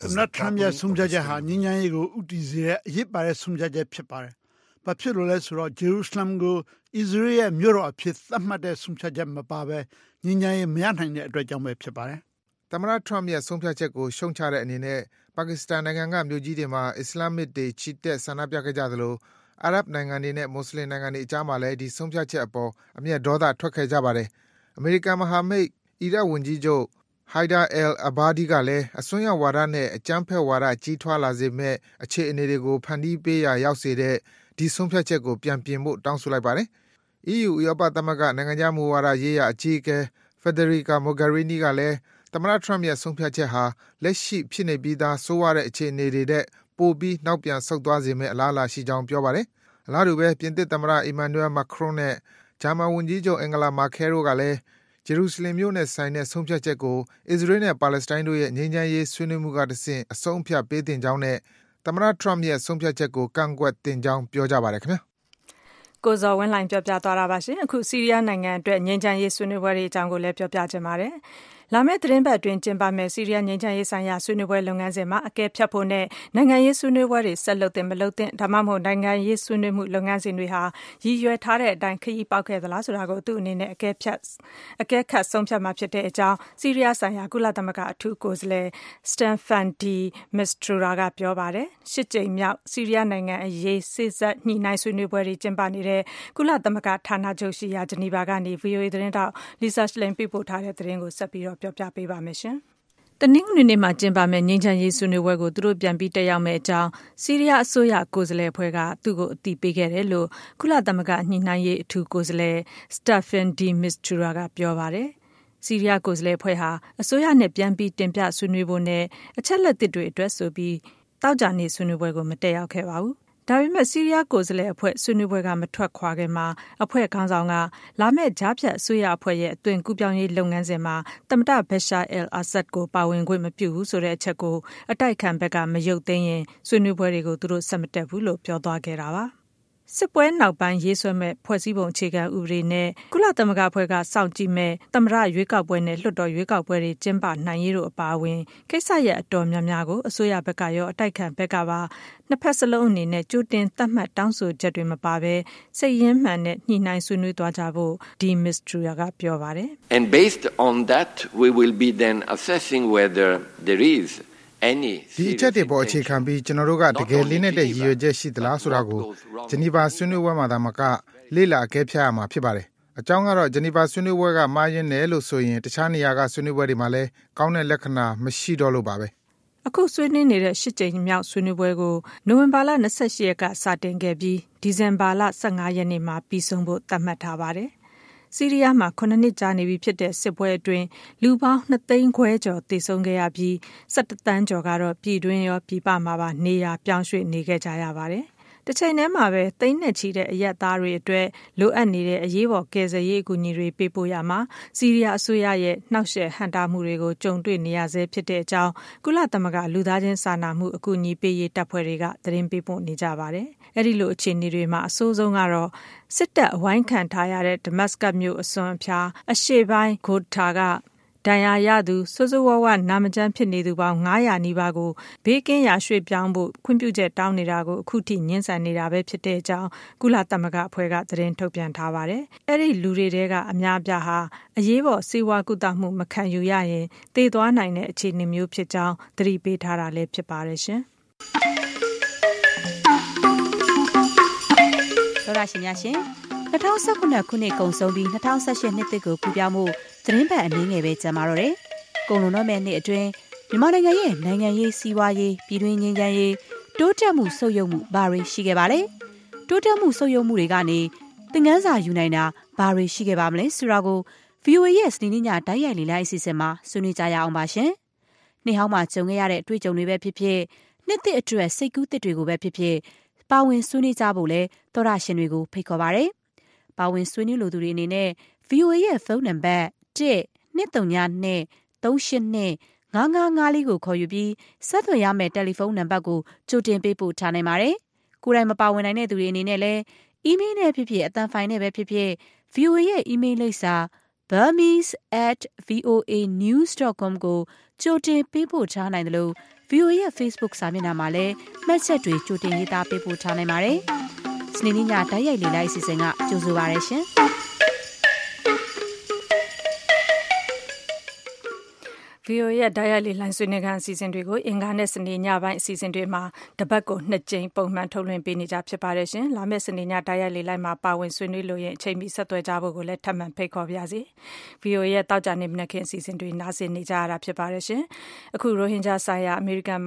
as န the တ်ထရမ်ရဲ့ capital ဆုံး of ဖြတ်ချက်ဟာ Israel. ငြိမ်းချမ်းရေးကိုဥတည်စေတဲ့အရေးပါတဲ့ဆုံးဖြတ်ချက်ဖြစ်ပါတယ်။ဘာဖြစ်လို့လဲဆိုတော့ဂျေရုဆလမ်ကိုအစ္စရေးရဲ့မြို့တော်အဖြစ်သတ်မှတ်တဲ့ဆုံးဖြတ်ချက်မပါဘဲငြိမ်းချမ်းရေးမရနိုင်တဲ့အတွက်ကြောင့်ပဲဖြစ်ပါတယ်။သမ္မတထရမ့်ရဲ့ဆုံးဖြတ်ချက်ကိုရှုံချတဲ့အနေနဲ့ပါကစ္စတန်နိုင်ငံကမြို့ကြီးတွေမှာအစ္စလာမစ်တွေချီတက်ဆန္ဒပြခဲ့ကြသလိုအာရပ်နိုင်ငံတွေနဲ့မွတ်စလင်နိုင်ငံတွေအကြားမှာလည်းဒီဆုံးဖြတ်ချက်အပေါ်အမျက်ဒေါသထွက်ခဲ့ကြပါတယ်။အမေရိကန်မဟာမိတ်အီရတ်ဝန်ကြီးချုပ်ဟိုင်ဒါအယ်အဘာဒီကလည်းအစွန်းရောက်ဝါဒနဲ့အကြမ်းဖက်ဝါဒကြီးထွားလာစေမဲ့အခြေအနေတွေကိုဖန်တီးပေးရာရောက်စေတဲ့ဒီဆုံးဖြတ်ချက်ကိုပြန်ပြင်ဖို့တောင်းဆိုလိုက်ပါတယ်။ EU ဥရောပသမဂ္ဂနိုင်ငံခြားမူဝါဒရေးရာအကြီးအကဲ Federica Mogherini ကလည်းသမ္မတထရမ့်ရဲ့ဆုံးဖြတ်ချက်ဟာလက်ရှိဖြစ်နေပြီးသားဆိုးဝါးတဲ့အခြေအနေတွေတဲ့ပိုပြီးနောက်ပြန်ဆုတ်သွားစေမယ့်အလားအလာရှိကြောင်းပြောပါတယ်။အလားတူပဲပြင်သစ်သမ္မတ Emmanuel Macron နဲ့ဂျာမန်ဝန်ကြီးချုပ် Angela Merkel တို့ကလည်းဂျေရုဆလင်မြို့နဲ့ဆိုင်တဲ့ဆုံးဖြတ်ချက်ကိုအစ္စရေးနဲ့ပါလက်စတိုင်းတို့ရဲ့ငြိမ်းချမ်းရေးဆွေးနွေးမှုကတဆင့်အဆုံးအဖြတ်ပေးသင့်ကြောင်းနဲ့သမ္မတထရမ့်ရဲ့ဆုံးဖြတ်ချက်ကိုကန့်ကွက်သင့်ကြောင်းပြောကြပါတယ်ခင်ဗျာ။ကိုဇော်ဝင်းလှိုင်ပြောပြသွားတာပါရှင်။အခုဆီးရီးယားနိုင်ငံအတွက်ငြိမ်းချမ်းရေးဆွေးနွေးပွဲတွေအကြောင်းကိုလည်းပြောပြချင်ပါတယ်။လာမယ့်သတင်းပတ်အတွင်းကျင်းပမယ့်ဆီးရီးယားငြိမ်းချမ်းရေးဆိုင်ရာဆွေးနွေးပွဲလုပ်ငန်းစဉ်မှာအကဲဖြတ်ဖို့နဲ့နိုင်ငံရေးဆွေးနွေးပွဲတွေဆက်လုပ်တဲ့မလုပ်တဲ့ဒါမှမဟုတ်နိုင်ငံရေးဆွေးနွေးမှုလုပ်ငန်းစဉ်တွေဟာရည်ရွယ်ထားတဲ့အတိုင်းခရီးပေါက်ခဲ့သလားဆိုတာကိုသူ့အနေနဲ့အကဲခတ်ဆုံးဖြတ်မှာဖြစ်တဲ့အကြောင်းဆီးရီးယားဆိုင်ရာကုလသမဂ္ဂအထူးကိုယ်စားလှယ် Staffan de Mistura ကပြောပါတယ်။ရှစ်ကြိမ်မြောက်ဆီးရီးယားနိုင်ငံအရေးစေ့စပ်ညှိနှိုင်းဆွေးနွေးပွဲတွေကျင်းပနေတဲ့ကုလသမဂ္ဂဌာနချုပ်ရှိရာဂျနီဗာကနေ VOA သတင်းတောက် Lisa Schlein ပေးပို့ထားတဲ့သတင်းကိုဆက်ပြီးပြောပြပေးပါမယ်ရှင်။တနင်္ဂနွေနေ့မှာကျင်းပမယ့်ငြိမ်းချမ်းရေးဆွေးနွေးပွဲကိုသူတို့ပြန်ပြီးတက်ရောက်မယ့်အကြောင်းဆီးရီးယားအစိုးရကိုယ်စားလှယ်အဖွဲ့ကသူ့ကိုအသိပေးခဲ့တယ်လို့ကုလသမဂ္ဂညှိနှိုင်းရေးအထူးကိုယ်စားလှယ် Staffan de Mistura ကပြောပါတယ်။ဆီးရီးယားကိုယ်စားလှယ်အဖွဲ့ဟာအစိုးရနဲ့ပြန်ပြီးတင်ပြဆွေးနွေးဖို့နဲ့အချက်လက်သစ်တွေအတွက်ဆိုပြီးတောက်ကြနေဆွေးနွေးပွဲကိုမတက်ရောက်ခဲ့ပါဘူး။ဒါပေမဲ့ဆီးရီးယားကိုယ်စားလှယ်အဖွဲ့ဆွေးနွေးပွဲကမထွက်ခွာခင်မှာအဖွဲ့ခေါင်းဆောင်ကလာမယ့်ကြားဖြတ်အစိုးရအဖွဲ့ရဲ့အသွင်ကူးပြောင်းရေးလုပ်ငန်းစဉ်မှာသမ္မတဘရှာအယ်အာဆတ်ကိုပါဝင်ခွင့်မပြုဘူးဆိုတဲ့အချက်ကိုအတိုက်ခံဘက်ကမရုပ်သိမ်းရင်ဆွေးနွေးပွဲတွေကိုသူတို့ဆက်မတက်ဘူးလို့ပြောသွားခဲ့တာပါ။စစ်ပွဲနောက်ပိုင်းရေးဆွဲမဲ့ဖွဲ့စည်းပုံအခြေခံဥပဒေနဲ့ကုလသမဂ္ဂအဖွဲ့ကစောင့်ကြည့်မဲ့သမ္မတရွေးကောက်ပွဲနဲ့လွှတ်တော်ရွေးကောက်ပွဲတွေကျင်းပနိုင်ရေးတို့အပါအဝင်ကိစ္စရပ်အတော်များများကိုအစိုးရဘက်ကရောအတိုက်ခံဘက်ကပါနှစ်ဖက်စလုံးအနေနဲ့ကြိုတင်သတ်မှတ်တောင်းဆိုချက်တွေမပါဘဲစိတ်ရင်းမှန်နဲ့ညှိနှိုင်းဆွေးနွေးသွားကြဖို့ဒီမစ္စထရီယာကပြောပါတယ်။ And based on that we will be then assessing whether there is ဒီအချက်တွေပေါ်အခြေခံပြီးကျွန်တော်တို့ကတကယ်လေးနဲ့တဲ့ရည်ရွယ်ချက်ရှိသလားဆိုတာကိုဂျနီဗာဆွေးနွေးပွဲမှာသာမကလေ့လာအကဲဖြတ်ရမှာဖြစ်ပါတယ်။အကြောင်းကတော့ဂျနီဗာဆွေးနွေးပွဲကမှားယွင်းတယ်လို့ဆိုရင်တခြားနေရာကဆွေးနွေးပွဲတွေမှာလည်းကောင်းတဲ့လက္ခဏာမရှိတော့လို့ပါပဲ။အခုဆွေးနွေးနေတဲ့၈ကြိမ်မြောက်ဆွေးနွေးပွဲကိုနိုဝင်ဘာလ28ရက်ကစတင်ခဲ့ပြီးဒီဇင်ဘာလ15ရက်နေ့မှာပြီးဆုံးဖို့သတ်မှတ်ထားပါတယ်။ဆီးရီးယားမှာ9နှစ်ကြာနေပြီဖြစ်တဲ့စစ်ပွဲအတွင်းလူပေါင်း2သိန်းခွဲကျော်သေဆုံးခဲ့ရပြီး17တန်းကျော်ကတော့ပြည်တွင်းရောပြည်ပမှာပါနေရာပြောင်းရွှေ့နေခဲ့ကြရပါတယ်။တစ်ချိန်တည်းမှာပဲသိန်းနဲ့ချီတဲ့အရက်သားတွေအတွက်လိုအပ်နေတဲ့အရေးပေါ်ကယ်ဆယ်ရေးအကူအညီတွေပေးပို့ရမှာဆီးရီးယားအစိုးရရဲ့နှောက်ယှက်ဟန့်တားမှုတွေကိုကြုံတွေ့နေရဆဲဖြစ်တဲ့အကြောင်းကုလသမဂ္ဂလူသားချင်းစာနာမှုအကူအညီပေးရေးတပ်ဖွဲ့တွေကသတင်းပေးပို့နေကြပါတယ်။အဲဒီလိုအခြေအနေတွေမှာအဆိုးဆုံးကတော့စစ်တပ်အဝိုင်းခံထားရတဲ့ဒမတ်စကတ်မြို့အစွန်အဖျားအရှေ့ပိုင်းဂိုထာကဒဏ်ရာရသူဆိုးဆိုးဝါးဝါနာမကျန်းဖြစ်နေသူပေါင်း900နီးပါးကိုဘေးကင်းရာရွှေ့ပြောင်းဖို့ခွင့်ပြုချက်တောင်းနေတာကိုအခုထိညှင်းဆန်နေတာပဲဖြစ်တဲ့အကြောင်းကုလသမဂ္ဂအဖွဲ့ကသတင်းထုတ်ပြန်ထားပါတယ်။အဲ့ဒီလူတွေတဲကအများပြားဟာအရေးပေါ်စေဝါကုသမှုမခံယူရရင်သေသွားနိုင်တဲ့အခြေအနေမျိုးဖြစ်ကြောင်းသတိပေးထားတာလည်းဖြစ်ပါတယ်ရှင်။သောရရှိများရှင်2019ခုနှစ်ကုန်ဆုံးပြီး2018နှစ်သစ်ကိုပူပြောင်းမှုသတင်းပတ်အနည်းငယ်ပဲကြာမှာတော့တယ်။ကုန်လုံးတော့မဲ့နှစ်အတွင်းမြန်မာနိုင်ငံရဲ့နိုင်ငံရေးစီးပွားရေးပြည်တွင်းငြိမ်းချမ်းရေးတိုးတက်မှုဆုတ်ယုတ်မှုဘာတွေရှိခဲ့ပါလဲ။တိုးတက်မှုဆုတ်ယုတ်မှုတွေကနေသင်ခန်းစာယူနိုင်တာဘာတွေရှိခဲ့ပါမလဲဆိုတာကို VOA ရဲ့စနေနေ့ညတိုက်ရိုက်လေ့လာအစီအစဉ်မှာဆွေးနွေးကြရအောင်ပါရှင်။နှစ်ဟောင်းမှာကြုံခဲ့ရတဲ့အတွေ့အကြုံတွေပဲဖြစ်ဖြစ်နှစ်သစ်အတွက်စိတ်ကူးသစ်တွေကိုပဲဖြစ်ဖြစ်ပါဝင်ဆွေးနွေးကြဖို့လဲသောရရှင်တွေကိုဖိတ်ခေါ်ပါရစေ။ပါဝင်ဆွေးနွေးလိုသူတွေအနေနဲ့ VOA ရဲ့ဖုန်းနံပါတ်1-232-382-5554ကိုခေါ်ယူပြီးဆက်သွယ်ရမယ့်တယ်လီဖုန်းနံပါတ်ကိုကြိုတင်ပေးပို့ထားနိုင်ပါတယ်။ကိုယ်တိုင်မပါဝင်နိုင်တဲ့သူတွေအနေနဲ့လည်းအီးမေးလ်နဲ့ဖြစ်ဖြစ်အသံဖိုင်နဲ့ပဲဖြစ်ဖြစ် VOA ရဲ့အီးမေးလ်လိပ်စာ burmese@voanews.com ကိုကြိုတင်ပေးပို့ထားနိုင်တယ်လို့ VOA ရဲ့ Facebook စာမျက်နှာမှာလည်းမှတ်ချက်တွေကြိုတင်ရေးသားပေးပို့ထားနိုင်ပါတယ်။စနေနေ့ညတိုက်ရိုက်လေ့လာအစီအစဉ်ကကြိုဆိုပါရရှင်။ VOA ရဲ့ဓာတ်ရိုက်လေ့လာဆွေးနွေးခန်းအစီအစဉ်တွေကိုအင်္ဂါနဲ့စနေညပိုင်းအစီအစဉ်တွေမှာတပတ်ကို2ကြိမ်ပုံမှန်ထုတ်လွှင့်ပေးနေကြဖြစ်ပါတယ်ရှင်။လာမယ့်စနေညဓာတ်ရိုက်လေ့လာမှာပါဝင်ဆွေးနွေးလို့ရင်အချိန်မီဆက်သွယ်ကြဖို့ကိုလည်းထပ်မံဖိတ်ခေါ်ပါရစေ။ VOA ရဲ့တောက်ကြနေမနက်ခင်းအစီအစဉ်တွေနားဆင်နေကြရတာဖြစ်ပါတယ်ရှင်။အခုရိုဟင်ဂျာဆိုင်ရာအမေရိကန်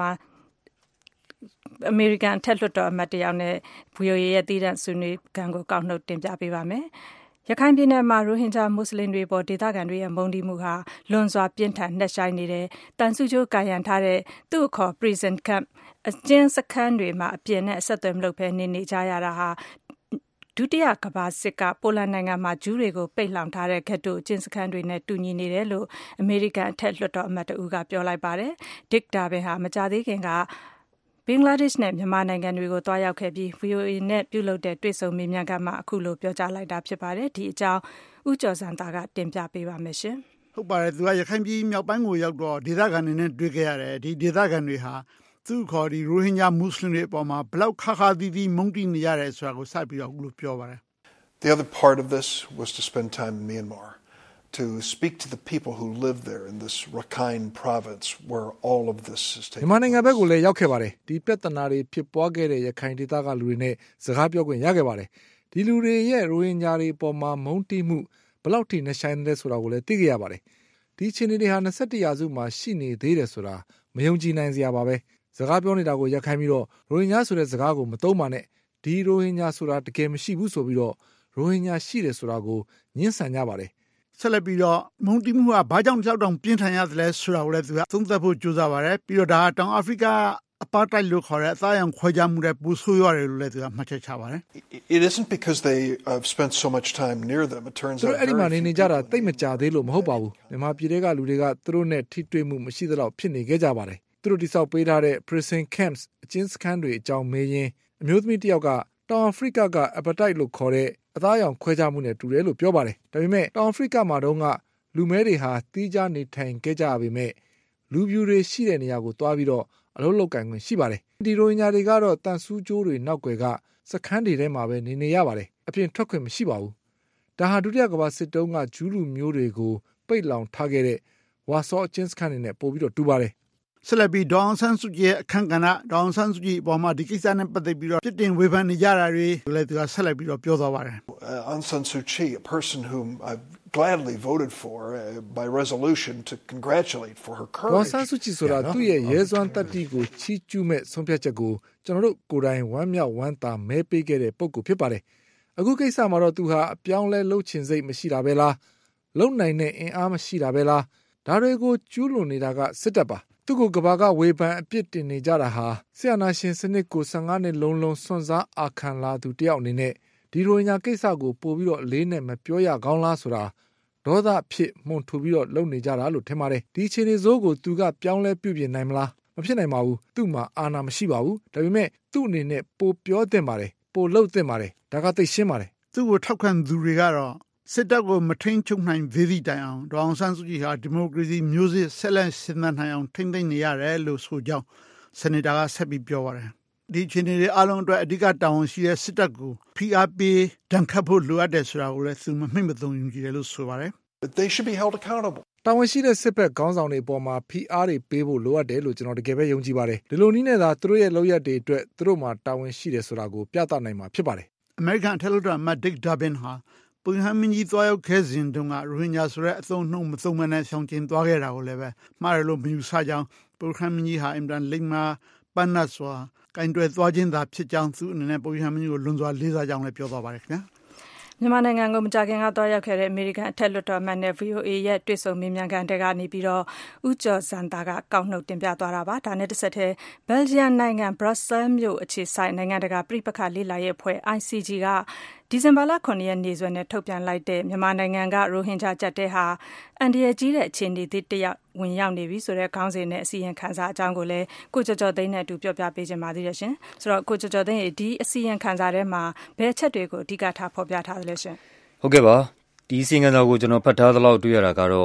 အထက်လွှတ်တော်အမတ်တယောက်နဲ့ VOA ရဲ့တည်တံ့ဆွေးနွေးခန်းကိုကောက်နှုတ်တင်ပြပေးပါမယ်။ရခိုင်ပြည်နယ်မှာရိုဟင်ဂျာမွတ်စလင်တွေပေါ်ဒေသခံတွေရဲ့မုန်းတီးမှုဟာလွန်စွာပြင်းထန်နှက်ဆိုင်နေတယ်။တန်စုကြိုးကာရန်ထားတဲ့သူ့အခေါ် prison camp အကျဉ်းစခန်းတွေမှာအပြင်းနဲ့အဆက်အသွယ်မလုပ်ဘဲနေကြရတာဟာဒုတိယကမ္ဘာစစ်ကပိုလန်နိုင်ငံမှာဂျူးတွေကိုပိတ်လှောင်ထားတဲ့ဂက်တိုအကျဉ်းစခန်းတွေနဲ့တူညီနေတယ်လို့အမေရိကန်အထက်လွှတ်တော်အမတ်တဦးကပြောလိုက်ပါတယ်။ Dick Durbin ဟာမကြာသေးခင်ကဘင်္ဂလားဒေ့ရှ်နဲ့မြန်မာနိုင်ငံတွေကိုတွားရောက်ခဲ့ပြီး VOA နဲ့ပြုလုပ်တဲ့တွေ့ဆုံမေးမြန်းခန်းမှာအခုလိုပြောကြားလိုက်တာဖြစ်ပါတယ်။ဒီအကြောင်းဦးကျော်စံသားကတင်ပြပေးပါမယ်ရှင်။ဟုတ်ပါတယ်သူကရခိုင်ပြည်မြောက်ပိုင်းကိုရောက်တော့ဒေသခံတွေနဲ့တွေ့ခဲ့ရတယ်။ဒီဒေသခံတွေဟာသူ့ခေါ်ဒီရိုဟင်ဂျာမွတ်စလင်တွေအပေါ်မှာဘလောက်ခါခါသီးသီးမုန်းတီးနေရတယ်ဆိုတာကိုစပြီးတော့အခုလိုပြောပါတယ်။ The other part of this was to spend time in Myanmar, to speak to the people who live there in this Rakhine province where all of this is taking place. မြန်မာနိုင်ငံဘက်ကိုလည်းရောက်ခဲ့ပါတယ်။ဒီပြဿနာတွေဖြစ်ပွားခဲ့တဲ့ရခိုင်ဒေသကလူတွေနဲ့စကားပြောခွင့်ရခဲ့ပါတယ်။ဒီလူတွေရဲ့ရိုဟင်ဂျာတွေအပေါ်မှာမုန်းတီးမှုဘယ်လောက်ထိနှဆိုင်တယ်ဆိုတာကိုလည်းသိခဲ့ရပါတယ်။ဒီအခြေအနေတွေဟာ21ရာစုမှာရှိနေသေးတယ်ဆိုတာမယုံကြည်နိုင်စရာပါပဲ။စကားပြောနေတာကိုရက်ခိုင်းပြီးတော့ရိုဟင်ဂျာဆိုတဲ့စကားကိုမသုံးပါနဲ့။ဒီရိုဟင်ဂျာဆိုတာတကယ်မရှိဘူးဆိုပြီးတော့ရိုဟင်ဂျာရှိတယ်ဆိုတာကိုညှင်းဆန်ကြပါတယ်။ဆက်လက်ပြီးတော့မုန်းတီးမှုကဘာကြောင့်ကြောက်တောင်ပြင်းထန်ရသလဲဆိုတာကိုလည်းသူကသုံးသပ်ဖို့ကြိုးစားပါတယ်ပြီးတော့ဒါကတောင်အာဖရိကအပါတိုက်လို့ခေါ်တဲ့အသားအရောင်ခွဲခြားမှုတွေပူဆိုးရတယ်လို့လည်းသူကမှတ်ချက်ချပါတယ် It isn't because they have spent so much time near them. It turns out အဲ့ဒီမှာနေကြတာတိတ်မကြသေးလို့မဟုတ်ပါဘူးမြန်မာပြည်တွေကလူတွေကသူတို့နဲ့ထိတွေ့မှုမရှိသလောက်ဖြစ်နေခဲ့ကြပါတယ်သူတို့တိစောက်ပေးထားတဲ့ prison camps အကျဉ်းစခန်းတွေအကြောင်းမေးရင်အမျိုးသမီးတစ်ယောက်ကတောင်အာဖရိကက appetite လို့ခေါ်တဲ့အသားအရောင်ခွဲခြားမှုနဲ့တူတယ်လို့ပြောပါတယ်ဒါပေမဲ့တောင်အာဖရိကမှာတော့လူမဲတွေဟာတီးခြားနေထိုင်ခဲ့ကြပေမဲ့လူပြူတွေရှိတဲ့နေရာကိုတွားပြီးတော့အလုပ်လုပ်ကိုင်ခွင့်ရှိပါတယ်ဒီရိုဟင်ဂျာတွေကတော့တန်ဆူးကြိုးတွေနောက်ွယ်ကစခန်းတွေထဲမှာပဲနေရပါတယ်အပြင်ထွက်ခွင့်မရှိပါဘူးဒါဟာဒုတိယကမ္ဘာစစ်တုန်းကဂျူးလူမျိုးတွေကိုပိတ်လောင်ထားခဲ့တဲ့ဝါဆောအကျဉ်းစခန်းတွေနဲ့ပို့ပြီးတော့တူပါတယ်ဆက်လက်ပြီးဒေါအောင်ဆန်းစုကြည်ရဲ့အခမ်းကဏ္ဍဒေါအောင်ဆန်းစုကြည်အပေါ်မှာဒီကိစ္စနဲ့ပတ်သက်ပြီးတော့ပြစ်တင်ဝေဖန်နေကြတာတွေလည်းသူကဆက်လက်ပြီးတော့ပြောသွားပါတယ် Aung San Suu Kyi, a person whom I've gladly voted for by resolution to congratulate for her courage. ဒေါအောင်ဆန်းစုကြည်ဆိုတာသူ့ရဲ့ရဲစွမ်းတတ္တိကိုချီးကျူးမဲ့ဆုံးဖြတ်ချက်ကိုကျွန်တော်တို့ကိုယ်တိုင်ဝမ်းမြောက်ဝမ်းသာမဲပေးခဲ့တဲ့ပုံကူဖြစ်ပါတယ်အခုကိစ္စမှာတော့သူဟာအပြောင်းလဲလှုပ်ချင်စိတ်မရှိတာပဲလားလုံနိုင်တဲ့အင်အားမရှိတာပဲလားဒါတွေကိုကျူးလွန်နေတာကစစ်တပ်ပါသူကိုကဘာကဝေဖန်အပြစ်တင်နေကြတာဟာဆရာနာရှင်စနစ်ကို15နှစ်လုံးလုံးစွန့်စားအာခံလာသူတယောက်အနေနဲ့ဒီရိုဟင်ဂျာကိစ္စကိုပို့ပြီးတော့လေးနဲ့မပြောရကောင်းလားဆိုတာဒေါသဖြစ်မှုန်ထူပြီးတော့လုပ်နေကြတာလို့ထင်ပါတယ်ဒီအခြေအနေစိုးကိုသူကပြောင်းလဲပြုပြင်နိုင်မလားမဖြစ်နိုင်ပါဘူးသူ့မှာအာဏာမရှိပါဘူးဒါပေမဲ့သူ့အနေနဲ့ပိုပြောသင့်ပါတယ်ပိုလုပ်သင့်ပါတယ်ဒါကသိရှင်းပါတယ်သူ့ကိုထောက်ခံသူတွေကတော့စစ်တပ်ကိုမထိန်ချုပ်နိုင်သေးသည့်တိုင်အောင်ဒေါအောင်ဆန်းစုကြည်ဟာဒီမိုကရေစီမျိုးစစ်ဆက်လက်ရှင်သန်နိုင်အောင်ထိမ့်သိမ့်နေရတယ်လို့ဆိုကြောင်းစနေတာကဆက်ပြီးပြောပါတယ်ဒီအခြေအနေတွေအလုံးအတွက်အဓိကတာဝန်ရှိတဲ့စစ်တပ်ကိုဖိအားပေးဒဏ်ခတ်ဖို့လိုအပ်တယ်ဆိုတာကိုလည်းသူမမှိတ်မသုံးယုံကြည်တယ်လို့ဆိုပါတယ် They should be held accountable. တာဝန်ရှိတဲ့စစ်ဘက်ခေါင်းဆောင်တွေအပေါ်မှာဖိအားတွေပေးဖို့လိုအပ်တယ်လို့ကျွန်တော်တကယ်ပဲယုံကြည်ပါတယ်ဒီလိုနည်းနဲ့သာသူတို့ရဲ့လုပ်ရက်တွေအတွက်သူတို့မှာတာဝန်ရှိတယ်ဆိုတာကိုပြသနိုင်မှာဖြစ်ပါတယ်အမေရိကန်အထက်လွှတ်တော်အမတ် Dick Durbin ဟာပုပ်ရဟန်းမင်းကြီးသွားရောက်ခဲ့စဉ်တုန်းကရိုဟင်ဂျာဆိုတဲ့အသုံးအနှုန်းမသုံးမနဲ့ရှောင်ကျဉ်သွားခဲ့တာကိုလည်းပဲမှားတယ်လို့မယူဆကြောင်းပုပ်ရဟန်းမင်းကြီးဟာအင်တန်လိမ္မာပန်းနတ်စွာကင်တွယ်သွားခြင်းသာဖြစ်ကြောင်းသူအနေနဲ့ပုပ်ရဟန်းမင်းကြီးကိုလွန်စွာလေးစားကြောင်းလည်းပြောသွားပါတယ်ခင်ဗျာမြန်မာနိုင်ငံကိုမကြာခင်ကတွားရောက်ခဲ့တဲ့အမေရိကန်အထက်လွှတ်တော်အမတ်နဲ့ VOA ရဲ့တွေ့ဆုံမေးမြန်းခန်းတွေကနေပြီးတော့ဦးကျော်စံတာကကောက်နှုတ်တင်ပြသွားတာပါဒါနဲ့တစ်ဆက်တည်းဘယ်လ်ဂျီယံနိုင်ငံဘရပ်ဆဲမြို့အခြေစိုက်နိုင်ငံတကာပြည်ပခါလေးလာရဲ့အဖွဲ့ ICG ကဒီဇင်ဘာလ9ရက်နေ့စွဲနဲ့ထုတ်ပြန်လိုက်တဲ့မြန်မာနိုင်ငံကရိုဟင်ဂျာကြက်တဲဟာအန်ဒီရကြီးတဲ့အခြေအနေသစ်တယောက်ဝင်ရောက်နေပြီဆိုတဲ့ခေါင်းစဉ်နဲ့အစီရင်ခံစာအကြောင်းကိုလည်းကိုကျော်ကျော်သိန်းနဲ့အတူပြောပြပေးခြင်းပါသေးတယ်ရှင်ဆိုတော့ကိုကျော်ကျော်သိန်းရဲ့ဒီအစီရင်ခံစာထဲမှာဘယ်အချက်တွေကိုအဓိကထားဖော်ပြထားသလဲရှင်ဟုတ်ကဲ့ပါဒီအစီရင်ခံစာကိုကျွန်တော်ဖတ်ထားသလောက်တွေ့ရတာကတော့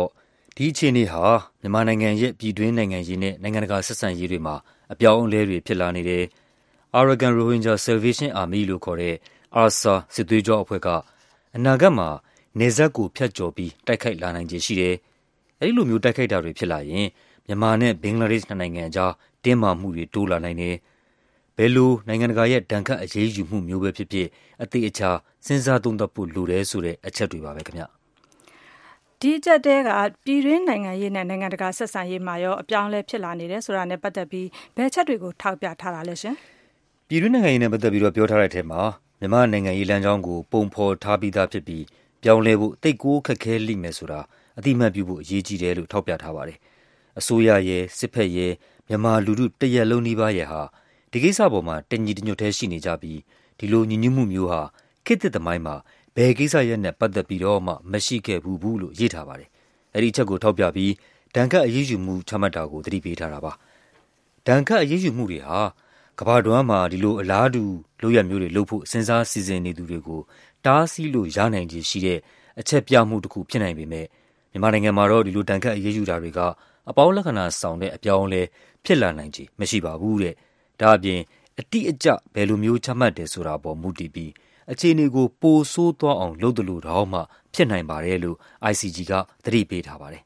ဒီအခြေအနေဟာမြန်မာနိုင်ငံရဲ့ပြည်တွင်းနိုင်ငံရေးနဲ့နိုင်ငံတကာဆက်ဆံရေးတွေမှာအပြောင်းအလဲတွေဖြစ်လာနေတယ် Arakan Rohingya Salvation Army လို့ခေါ်တဲ့ ARSA စစ်သွေးကြွအဖွဲ့ကအနာဂတ်မှာနေဆက်ကိုဖျက်ကျော်ပြီးတိုက်ခိုက်လာနိုင်ခြေရှိတယ်။အဲဒီလိုမျိုးတိုက်ခိုက်တာတွေဖြစ်လာရင်မြန်မာနဲ့ဘင်္ဂလားဒေ့ရှ်နိုင်ငံအကြားတင်းမာမှုတွေတိုးလာနိုင်တယ်။ဘယ်လိုနိုင်ငံတကာရဲ့ဒဏ်ခတ်အရေးယူမှုမျိုးပဲဖြစ်ဖြစ်အသေးအချာစဉ်းစားသုံးသပ်ဖို့လိုတယ်ဆိုတဲ့အချက်တွေပါပဲခင်ဗျ။ဒီချက်တဲကပြည်တွင်းနိုင်ငံရေးနဲ့နိုင်ငံတကာဆက်ဆံရေးမှာရောအပြောင်းအလဲဖြစ်လာနေတယ်ဆိုတာနဲ့ပတ်သက်ပြီးဘယ်ချက်တွေကိုထောက်ပြထားတာလဲရှင်။ပြည်တွင်းနိုင်ငံရေးနဲ့ပတ်သက်ပြီးတော့ပြောထားတဲ့အထက်မှာမြန်မာနိုင်ငံရေးလမ်းကြောင်းကိုပုံဖော်ထားပြီးသားဖြစ်ပြီးပြောင်းလဲဖို့တိတ်ကိုခက်ခဲလိမ့်မယ်ဆိုတာအတိအမှတ်ပြုဖို့အရေးကြီးတယ်လို့ထောက်ပြထားပါတယ်။အစိုးရရဲ့စစ်ဖက်ရဲ့မြန်မာလူထုတရက်လုံးနှီးပါးရဲ့ဟာဒီကိစ္စပေါ်မှာတညီတညွတ်တည်းရှိနေကြပြီးဒီလိုညီညွတ်မှုမျိုးဟာခေတ်သစ်သမိုင်းမှာဘယ်ကိစ္စရပ်နဲ့ပတ်သက်ပြီးတော့မှမရှိခဲ့ဘူးလို့ရေးထားပါတယ်။အဲဒီအချက်ကိုထောက်ပြပြီးဒဏ်ခတ်အရေးယူမှုချမှတ်တာကိုသတိပေးထားတာပါ။ဒဏ်ခတ်အရေးယူမှုတွေဟာကမ္ဘာတွင်းမှာဒီလိုအလားတူလုပ်ရမျိုးတွေလုပ်ဖို့စဉ်းစားစီစဉ်နေသူတွေကိုတားဆီးလို့ရနိုင်ခြေရှိတဲ့အချက်ပြမှုတစ်ခုဖြစ်နိုင်ပေမဲ့မြန်မာနိုင်ငံမှာတော့ဒီလိုဒဏ်ခတ်အရေးယူတာတွေကအပေါင်းလက္ခဏာဆောင်တဲ့အပြောင်းအလဲဖြစ်လာနိုင်ခြေမရှိပါဘူးတဲ့။ဒါအပြင်အတိအကျဘယ်လိုမျိုးချမှတ်တယ်ဆိုတာပေါ်မူတည်ပြီးအခြေအနေကိုပိုဆိုးသွားအောင်လုပ်တယ်လို့တောင်မှဖြစ်နိုင်ပါတယ်လို့ ICG ကသတိပေးထားပါတယ်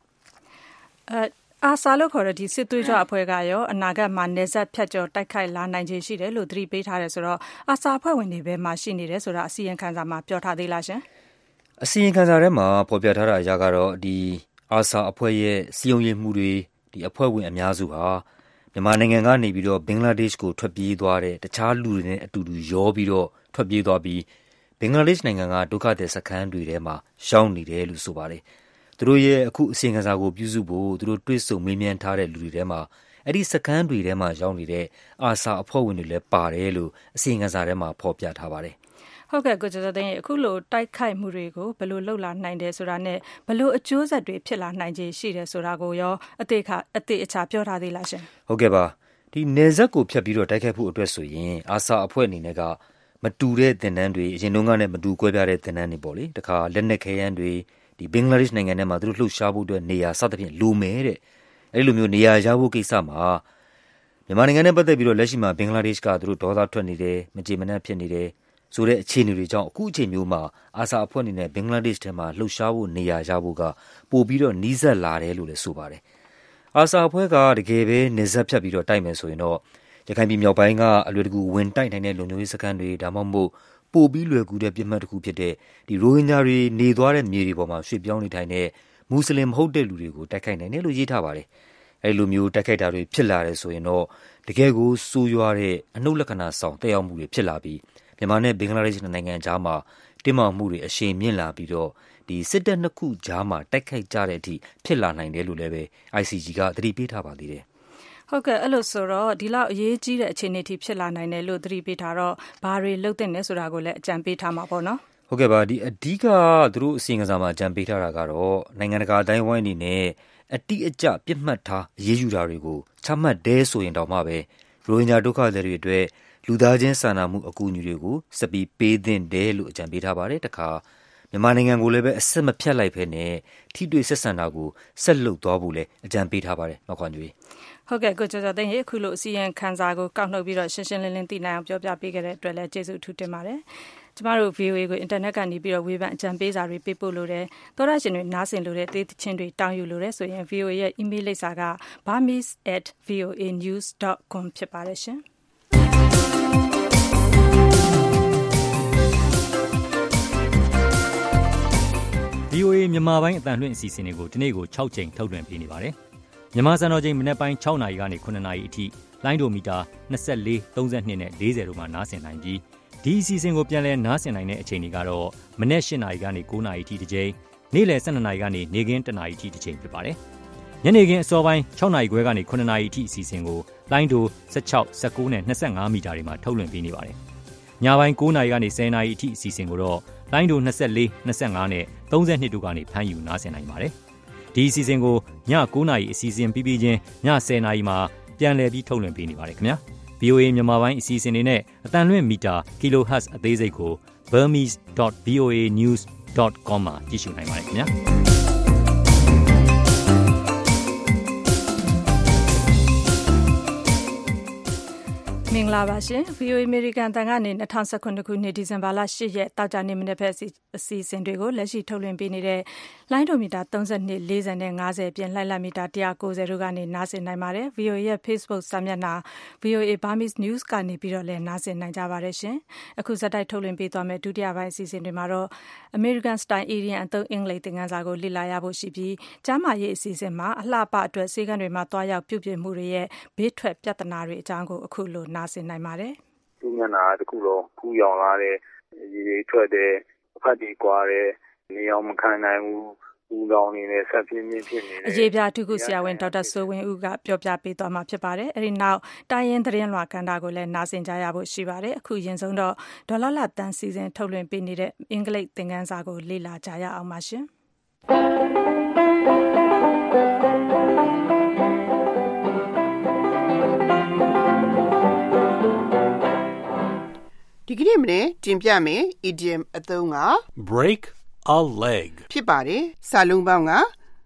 အာဆာလို့ခေါ်တဲ့ဒီစစ်သွေးကြွအဖွဲ့ကရောအနာဂတ်မှာနေဆက်ဖြတ်ကျော်တိုက်ခိုက်လာနိုင်ခြေရှိတယ်လို့သတိပေးထားတယ်ဆိုတော့အာဆာအဖွဲ့ဝင်တွေဘယ်မှာရှိနေတယ်ဆိုတာအစီရင်ခံစာမှာပြောထားသေးလားရှင်အစီရင်ခံစာထဲမှာဖော်ပြထားတာအရာကတော့ဒီအာဆာအဖွဲ့ရဲ့စီယုံရေးမှုတွေဒီအဖွဲ့ဝင်အများစုဟာမြန်မာနိုင်ငံကနေပြီးတော့ဘင်္ဂလားဒေ့ရှ်ကိုထွက်ပြေးသွားတဲ့တခြားလူတွေနဲ့အတူတူရောပြီးတော့ထွက်ပြေးသွားပြီးဘင်္ဂလားဒေ့ရှ်နိုင်ငံကဒုက္ခသည်စခန်းတွေထဲမှာရှောင်နေတယ်လို့ဆိုပါတယ်သူတို့ရဲ့အခုအစီရင်ခံစာကိုပြုစုဖို့သူတို့တွေ့ဆုံမေးမြန်းထားတဲ့လူတွေထဲမှာအဲ့ဒီစခန်းတွေထဲမှာရောက်နေတဲ့အာဆာအဖွဲ့ဝင်တွေလည်းပါတယ်လို့အစီရင်ခံစာထဲမှာဖော်ပြထားပါတယ်ဟုတ်ကဲ့ကိုကျော်ကျော်သိန်းအခုလိုတိုက်ခိုက်မှုတွေကိုဘယ်လိုလှုပ်လာနိုင်တယ်ဆိုတာနဲ့ဘယ်လိုအကျိုးဆက်တွေဖြစ်လာနိုင်ခြေရှိတယ်ဆိုတာကိုရောအသေးအချာပြောထားသေးလားရှင်ဟုတ်ကဲ့ပါဒီနေဆက်ကိုဖျက်ပြီးတော့တိုက်ခိုက်ဖို့အတွက်ဆိုရင်အာဆာအဖွဲ့အနေနဲ့ကမတူတဲ့သင်တန်းတွေအရင်တုန်းကနဲ့မတူကွဲပြားတဲ့သင်တန်းတွေပေါ့လေတခါလက်နက်ခဲယမ်းတွေဒီဘင်္ဂလားဒေ့ရှ်နိုင်ငံထဲမှာသူတို့လှုပ်ရှားဖို့အတွက်နေရာစသဖြင့်လိုမယ်တဲ့အဲဒီလိုမျိုးနေရာရဖို့ကိစ္စမှာမြန်မာနိုင်ငံနဲ့ပတ်သက်ပြီးတော့လက်ရှိမှာဘင်္ဂလားဒေ့ရှ်ကသူတို့ဒေါသထွက်နေတယ်မကြေမနက်ဖြစ်နေတယ်ဆိုတဲ့အခြေအနေတွေကြောင့်အခုအချိန်မျိုးမှာအာဆာအဖွဲ့အနေနဲ့ဘင်္ဂလားဒေ့ရှ်ထဲမှာလှုပ်ရှားဖို့နေရာရဖို့ကပိုပြီးတော့နီးစပ်လာတယ်လို့လည်းဆိုပါတယ်အာဆာအဖွဲ့ကတကယ်ပဲနေဆက်ဖြတ်ပြီးတော့တိုက်မယ်ဆိုရင်တော့ရခိုင်ပြည်မြောက်ပိုင်းကအလွယ်တကူဝင်တိုက်နိုင်တဲ့လုံခြုံရေးစခန်းတွေဒါမှမဟုတ်ပိုပြီးလွယ်ကူတဲ့ပြစ်မှတ်တစ်ခုဖြစ်တဲ့ဒီရိုဟင်ဂျာတွေနေသွားတဲ့မြေတွေပေါ်မှာရွှေ့ပြောင်းနေထိုင်တဲ့မွတ်စလင်မဟုတ်တဲ့လူတွေကိုတိုက်ခိုက်နိုင်တယ်လို့ရေးထားပါတယ်အဲဒီလိုမျိုးတိုက်ခိုက်တာတွေဖြစ်လာတယ်ဆိုရင်တော့တကယ်ကိုဆိုးရွားတဲ့အနှုတ်လက္ခဏာဆောင်တက်ရောက်မှုတွေဖြစ်လာပြီးမြန်မာနဲ့ဘင်္ဂလားဒေ့ရှ်နိုင်ငံကြားမှာတင်းမာမှုတွေအရှိန်မြင့်လာပြီးတော့ဒီစစ်တပ်နှစ်ခုကြားမှာတိုက်ခိုက်ကြတဲ့အထိဖြစ်လာနိုင်တယ်လို့လည်းပဲ ICG ကသတိပေးထားပါသေးတယ်ဟုတ်ကဲ့အဲ့လိုဆိုတော့ဒီလောက်အရေးကြီးတဲ့အခြေအနေထိဖြစ်လာနိုင်တယ်လို့သတိပေးထားတော့ဘာတွေလုပ်သင့်လဲဆိုတာကိုလည်းအကြံပေးထားမှာပေါ့နော်ဟုတ်ကဲ့ပါဒီအဓိကသူတို့အစီအင္ကာမှာအကြံပေးထားတာကတော့နိုင်ငံတကာအတိုင်းဝိုင်းအနေနဲ့အတိအကျပြစ်မှတ်ထားအရေးယူတာတွေကိုချမှတ်တယ်ဆိုရင်တောင်မှပဲရိုဟင်ဂျာဒုက္ခသည်တွေအတွက်လူသားချင်းစာနာမှုအကူအညီတွေကိုစပီးပေးသင့်တယ်လို့အကြံပေးထားပါတယ်တခါမြန်မာနိုင်ငံကိုလည်းပဲအဆက်မဖြတ်လိုက်ဖဲနဲ့ထိတွေ့ဆက်ဆံတာကိုဆက်လုပ်သွားဖို့လည်းအကြံပေးထားပါတယ်မခွန်ကျွေးဟုတ်ကဲ့ကိုကျော်ကျော်သိန်းအခုလိုအစီရင်ခံစာကိုကောက်နှုတ်ပြီးတော့ရှင်းရှင်းလင်းလင်းသိနိုင်အောင်ပြောပြပေးခဲ့တဲ့အတွက်လည်းကျေးဇူးအထူးတင်ပါတယ်ကျမတို့ VOA ကိုအင်တာနက်ကနေပြီးတော့ဝေဖန်အကြံပေးစာတွေပေးပို့လို့တယ်သောရရှင်တွေနားဆင်လို့တဲ့သေးချင်းတွေတောင်းယူလို့တယ်ဆိုရင် VOA ရဲ့ email လိပ်စာက burmese@voanews.com ဖြစ်ပါတယ်ရှင် VOA မြန်မာပိုင်းအသံလွှင့်အစီအစဉ်တွေကိုဒီနေ့ကို6ချိန်ထုတ်လွှင့်ပေးနေပါတယ်။မြန်မာစံတော်ချိန်မနက်ပိုင်း6နာရီကနေ9နာရီအထိလိုင်းဒိုမီတာ24 32နဲ့40တို့မှာနားဆင်နိုင်ပြီးဒီအစီအစဉ်ကိုပြန်လည်နားဆင်နိုင်တဲ့အချိန်တွေကတော့မနက်8နာရီကနေ9နာရီအထိတစ်ချိန်နေ့လယ်12နာရီကနေနေ့ခင်း1နာရီအထိတစ်ချိန်ဖြစ်ပါတယ်။ညနေခင်းအစောပိုင်း6နာရီခွဲကနေ9နာရီအထိအစီအစဉ်ကိုလိုင်းဒို16 19နဲ့25မီတာတွေမှာထုတ်လွှင့်ပေးနေပါတယ်။ညပိုင်း9နာရီကနေ10နာရီအထိအစီအစဉ်ကိုတော့လိုင်းဒို24 25နဲ့32တို့ကနေဖမ်းယူနားဆင်နိုင်ပါတယ်။ဒီအစီအစဉ်ကိုည9နာရီအစီအစဉ်ပြီးပြီးချင်းည10နာရီမှာပြန်လည်ပြီးထုတ်လွှင့်ပေးနေပါတယ်ခင်ဗျာ။ VOA မြန်မာပိုင်းအစီအစဉ်တွေနဲ့အတန်လွင့်မီတာ kHz အသေးစိတ်ကို burmese.voanews.com မှာကြည့်ရှုနိုင်ပါတယ်ခင်ဗျာ။င်္ဂလာပါရှင် VOA American တန်ကနေ2019ခုနှစ်ဒီဇင်ဘာလ8ရက်တောက်ကြနေမနေ့ဖက်အစီအစဉ်တွေကိုလက်ရှိထုတ်လွှင့်ပေးနေတဲ့လိုင်းဒိုမီတာ32 40နဲ့50ပြင်လိုက်လက်မီတာ190တို့ကနေနားဆင်နိုင်ပါတယ် VOA ရဲ့ Facebook စာမျက်နှာ VOA Burmese News ကနေပြီးတော့လည်းနားဆင်နိုင်ကြပါတယ်ရှင်အခုဇက်တိုက်ထုတ်လွှင့်ပေးသွားမယ့်ဒုတိယပိုင်းအစီအစဉ်တွေမှာတော့ American Style Indian အသုံးအင်္ဂလိပ်သင်ခန်းစာကိုလေ့လာရဖို့ရှိပြီးကျမ်းမာရေးအစီအစဉ်မှာအလှပအတွက်စေကန်းတွေမှာတွားရောက်ပြုပြင်မှုတွေရဲ့ဘေးထွက်ပြဿနာတွေအကြောင်းကိုအခုလိုနားဆင်နိုင်ပါတယ်။သူမျက်နှာတခုလုံးဖူးရောင်လာတဲ့ရေတွေထွက်တယ်အဖတ်တွေကွာတယ်နေအောင်မခံနိုင်ဘူးဦးလောင်နေနဲ့ဆက်ပြင်းပြင်းဖြစ်နေတယ်အရေးပြထုခုဆရာဝန်ဒေါက်တာစိုးဝင်းဦးကပြောပြပေးသွားမှာဖြစ်ပါတယ်အဲဒီနောက်တိုင်းရင်းသတင်းလွှာကဏ္ဍကိုလည်းနားဆင်ကြရဖို့ရှိပါတယ်အခုရင်ဆုံးတော့ဒေါ်လာလတန်းစီစဉ်ထုတ်လွှင့်ပေးနေတဲ့အင်္ဂလိပ်သင်ခန်းစာကိုလေ့လာကြရအောင်ပါရှင်ဒီကနေ့မနေ့တင်ပြမယ် idiom အသုံးက break a leg ဖြစ်ပါတယ်စာလုံးပေါင်းက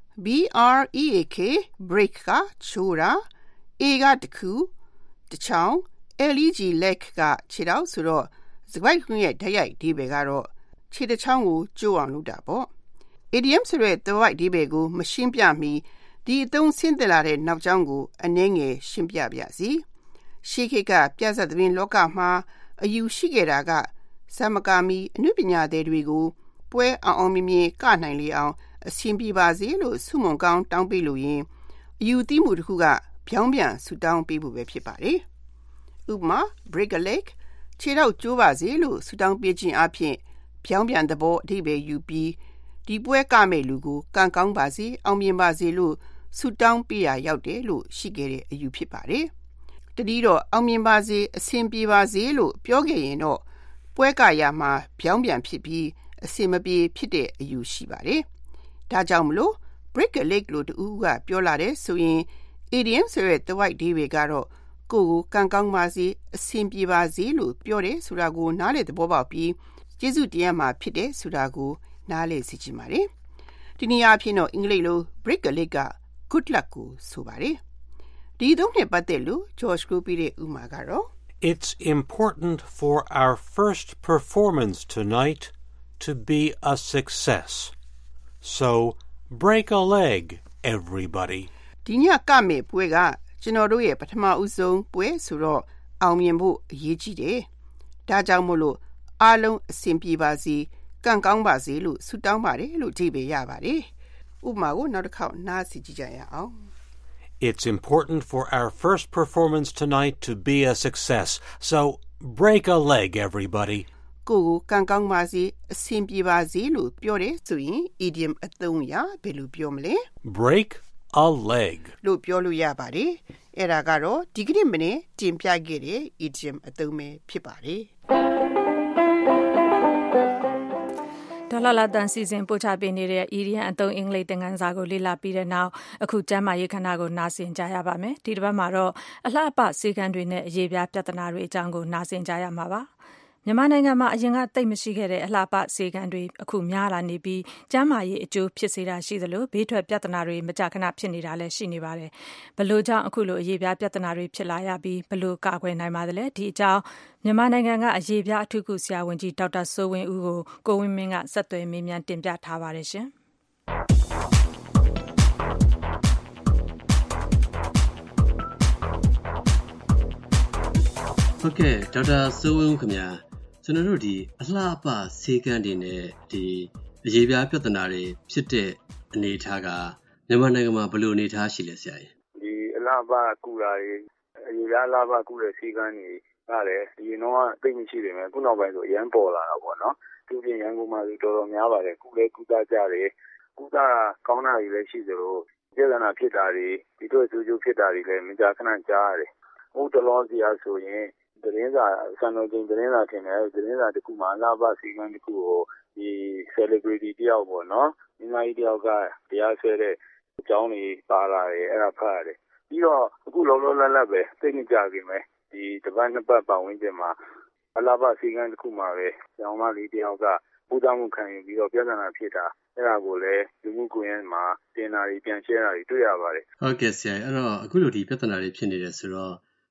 break break ကချိုးတာ a ကတခုတချောင်း leg leg ကခြေထောက်ဆိုတော့စကားခွင့်ရဲ့ဓာတ်ရိုက်ဒီဘယ်ကတော့ခြေတစ်ချောင်းကိုကျိုးအောင်လုပ်တာပေါ့ idiom ဆိုတဲ့သွိုက်ဒီဘယ်ကိုမရှင်းပြမီဒီအသုံးဆင်းသက်လာတဲ့နောက်ကြောင်းကိုအနည်းငယ်ရှင်းပြပါစီရှေးခေတ်ကပြဿနာသတင်းလောကမှာအယူရှိခဲ့တာကသမကာမီအနုပညာသည်တွေကိုပွဲအောင်မြင်မြင်ကနိုင်လေအောင်အဆင်ပြေပါစေလို့ဆုမွန်ကောင်းတောင်းပေးလို့ရင်အယူသိမှုတစ်ခုကဖြောင်းပြန်ဆူတောင်းပေးဖို့ပဲဖြစ်ပါတယ်ဥပမာ break a leg ခြေထောက်ကျိုးပါစေလို့ဆူတောင်းပေးခြင်းအပြင်ဖြောင်းပြန်သဘောအဓိပ္ပာယ်ယူပြီးဒီပွဲကမဲ့လူကိုကံကောင်းပါစေအောင်မြင်ပါစေလို့ဆူတောင်းပေးရရောက်တယ်လို့ရှိခဲ့တဲ့အယူဖြစ်ပါတယ်တတိတော့အောင်မြင်ပါစေအဆင်ပြေပါစေလို့ပြောခဲ့ရင်တော့ပွဲကရမှာဖြောင်းပြန်ဖြစ်ပြီးအဆင်မပြေဖြစ်တဲ့အယူရှိပါတယ်ဒါကြောင့်မလို့ break a leg လို့တူကပြောလာတဲ့ဆိုရင် idiom ဆိုတဲ့သွိုက်ဒီတွေကတော့ကိုယ်ကိုကံကောင်းပါစေအဆင်ပြေပါစေလို့ပြောတယ်ဆိုတာကိုနားလည်သဘောပေါက်ပြီးကျေးဇူးတရားမှာဖြစ်တယ်ဆိုတာကိုနားလည်စေချင်ပါတယ်ဒီနေရာအဖြစ်တော့အင်္ဂလိပ်လို break a leg က good luck ကိုဆိုပါတယ်ဒီသုံးနဲ့ပတ်သက်လို့ George ကိုပြတဲ့ဥမာကတော့ It's important for our first performance tonight to be a success. So break a leg, everybody. ဒီညကမဲ့ပွဲကကျွန်တော်တို့ရဲ့ပထမဦးဆုံးပွဲဆိုတော့အောင်မြင်ဖို့အရေးကြီးတယ်ဒါကြောင့်မို့လို့အားလုံးအဆင်ပြေပါစေကံကောင်းပါစေလို့ဆုတောင်းပါတယ်လို့ကြည့်ပေးရပါတယ်ဥပမာကိုနောက်တစ်ခေါက်နားစီကြည့်ကြရအောင် It's important for our first performance tonight to be a success. So break a leg, everybody. ကိုကံကောင်းပါစေအဆင်ပြေပါစေလို့ပြောတယ်ဆိုရင် idiom အသုံးအရာဘယ်လိုပြောမလဲ break a leg လို့ပြောလို့ရပါတယ်အဲ့ဒါကတော့ဒီကနေ့မနေ့တင်ပြခဲ့တဲ့ idiom အသုံးပဲဖြစ်ပါတယ်ဒေါ်လာတန်စီစဉ်ပို့ချပေးနေတဲ့ idiom အသုံးအင်္ဂလိပ်သင်ခန်းစာကိုလေ့လာပြီးတဲ့နောက်အခုကျမ်းမာရေးခန္ဓာကိုနားဆင်ကြရပါမယ်ဒီတစ်ပတ်မှာတော့အလှပစေကန်းတွေနဲ့အရေးပြပြဿနာတွေအကြောင်းကိုနားဆင်ကြရမှာပါမြန်မာနိုင်ငံမှာအရင်ကတိတ်မရှိခဲ့တဲ့အလှပစေကန်းတွေအခုများလာနေပြီးကျန်းမာရေးအကျိုးဖြစ်စေတာရှိသလိုဘေးထွက်ပြဿနာတွေမကြာခဏဖြစ်နေတာလည်းရှိနေပါတယ်ဘလို့ကြောင့်အခုလိုအရေးပြပြဿနာတွေဖြစ်လာရပြီးဘလို့ကာကွယ်နိုင်ပါသလဲဒီအကြောင်းမြန်မာနိုင်ငံကအရေးပြအထူးကုဆရာဝန်ကြီးဒေါက်တာစိုးဝင်းဦးကိုကိုဝင်းမင်းကဆက်သွယ်မေးမြန်းတင်ပြထားပါတယ်ရှင်ဟုတ်ကဲ့ဒေါက်တာစိုးဝင်းဦးခင်ဗျာကျွန်တော်တို့ဒီအလှပဆေးကန်းတွေနဲ့ဒီအရေးပြပြဿနာတွေဖြစ်တဲ့အနေအထားကမြန်မာနိုင်ငံမှာဘယ်လိုအနေအထားရှိလဲဆရာကြီးဒီအလှပကူတာတွေအရေးပြအလှပကူတဲ့ဆေးကန်းတွေကလည်းဒီတော့သိမရှိနေမယ်ခုနောက်ပိုင်းဆိုအရန်ပေါ်လာတာပေါ့နော်သူပြင်ရန်ကုန်မှာဆိုတော်တော်များပါတယ်ကုလဲကုသကြတယ်ကုသကောင်းတာတွေလည်းရှိသလိုပြဿနာဖြစ်တာတွေဒီတို့ကျိုးဖြစ်တာတွေလည်းမကြာခဏကြားရတယ်ဟုတ်တော်တော်စီအားဆိုရင်သတင်းစာစံတော်ချိန်သတင်းစာထင်တယ်သတင်းစာတစ်ခုမှာအလှပစီကံတစ်ခုကိုဒီ celebrity တယောက်ပေါ့နော်မြန်မာကြီးတယောက်ကတရားဆွဲတဲ့အကြောင်းတွေပါလာတယ်အဲ့ဒါဖတ်ရတယ်ပြီးတော့အခုလုံးလုံးလတ်လတ်ပဲသိနေကြခင်ပဲဒီတစ်ပတ်နှစ်ပတ်ပတ်ဝန်းကျင်မှာအလှပစီကံတစ်ခုမှာပဲကျောင်းမလေးတယောက်ကပူဇော်မှုခံယူပြီးတော့ပြဿနာဖြစ်တာအဲ့ဒါကိုလည်းလူမှုကွန်ရက်မှာတင်တာတွေပြန်ရှင်းတာတွေတွေ့ရပါတယ်ဟုတ်ကဲ့ဆရာအဲ့တော့အခုလိုဒီပြဿနာတွေဖြစ်နေတယ်ဆိုတော့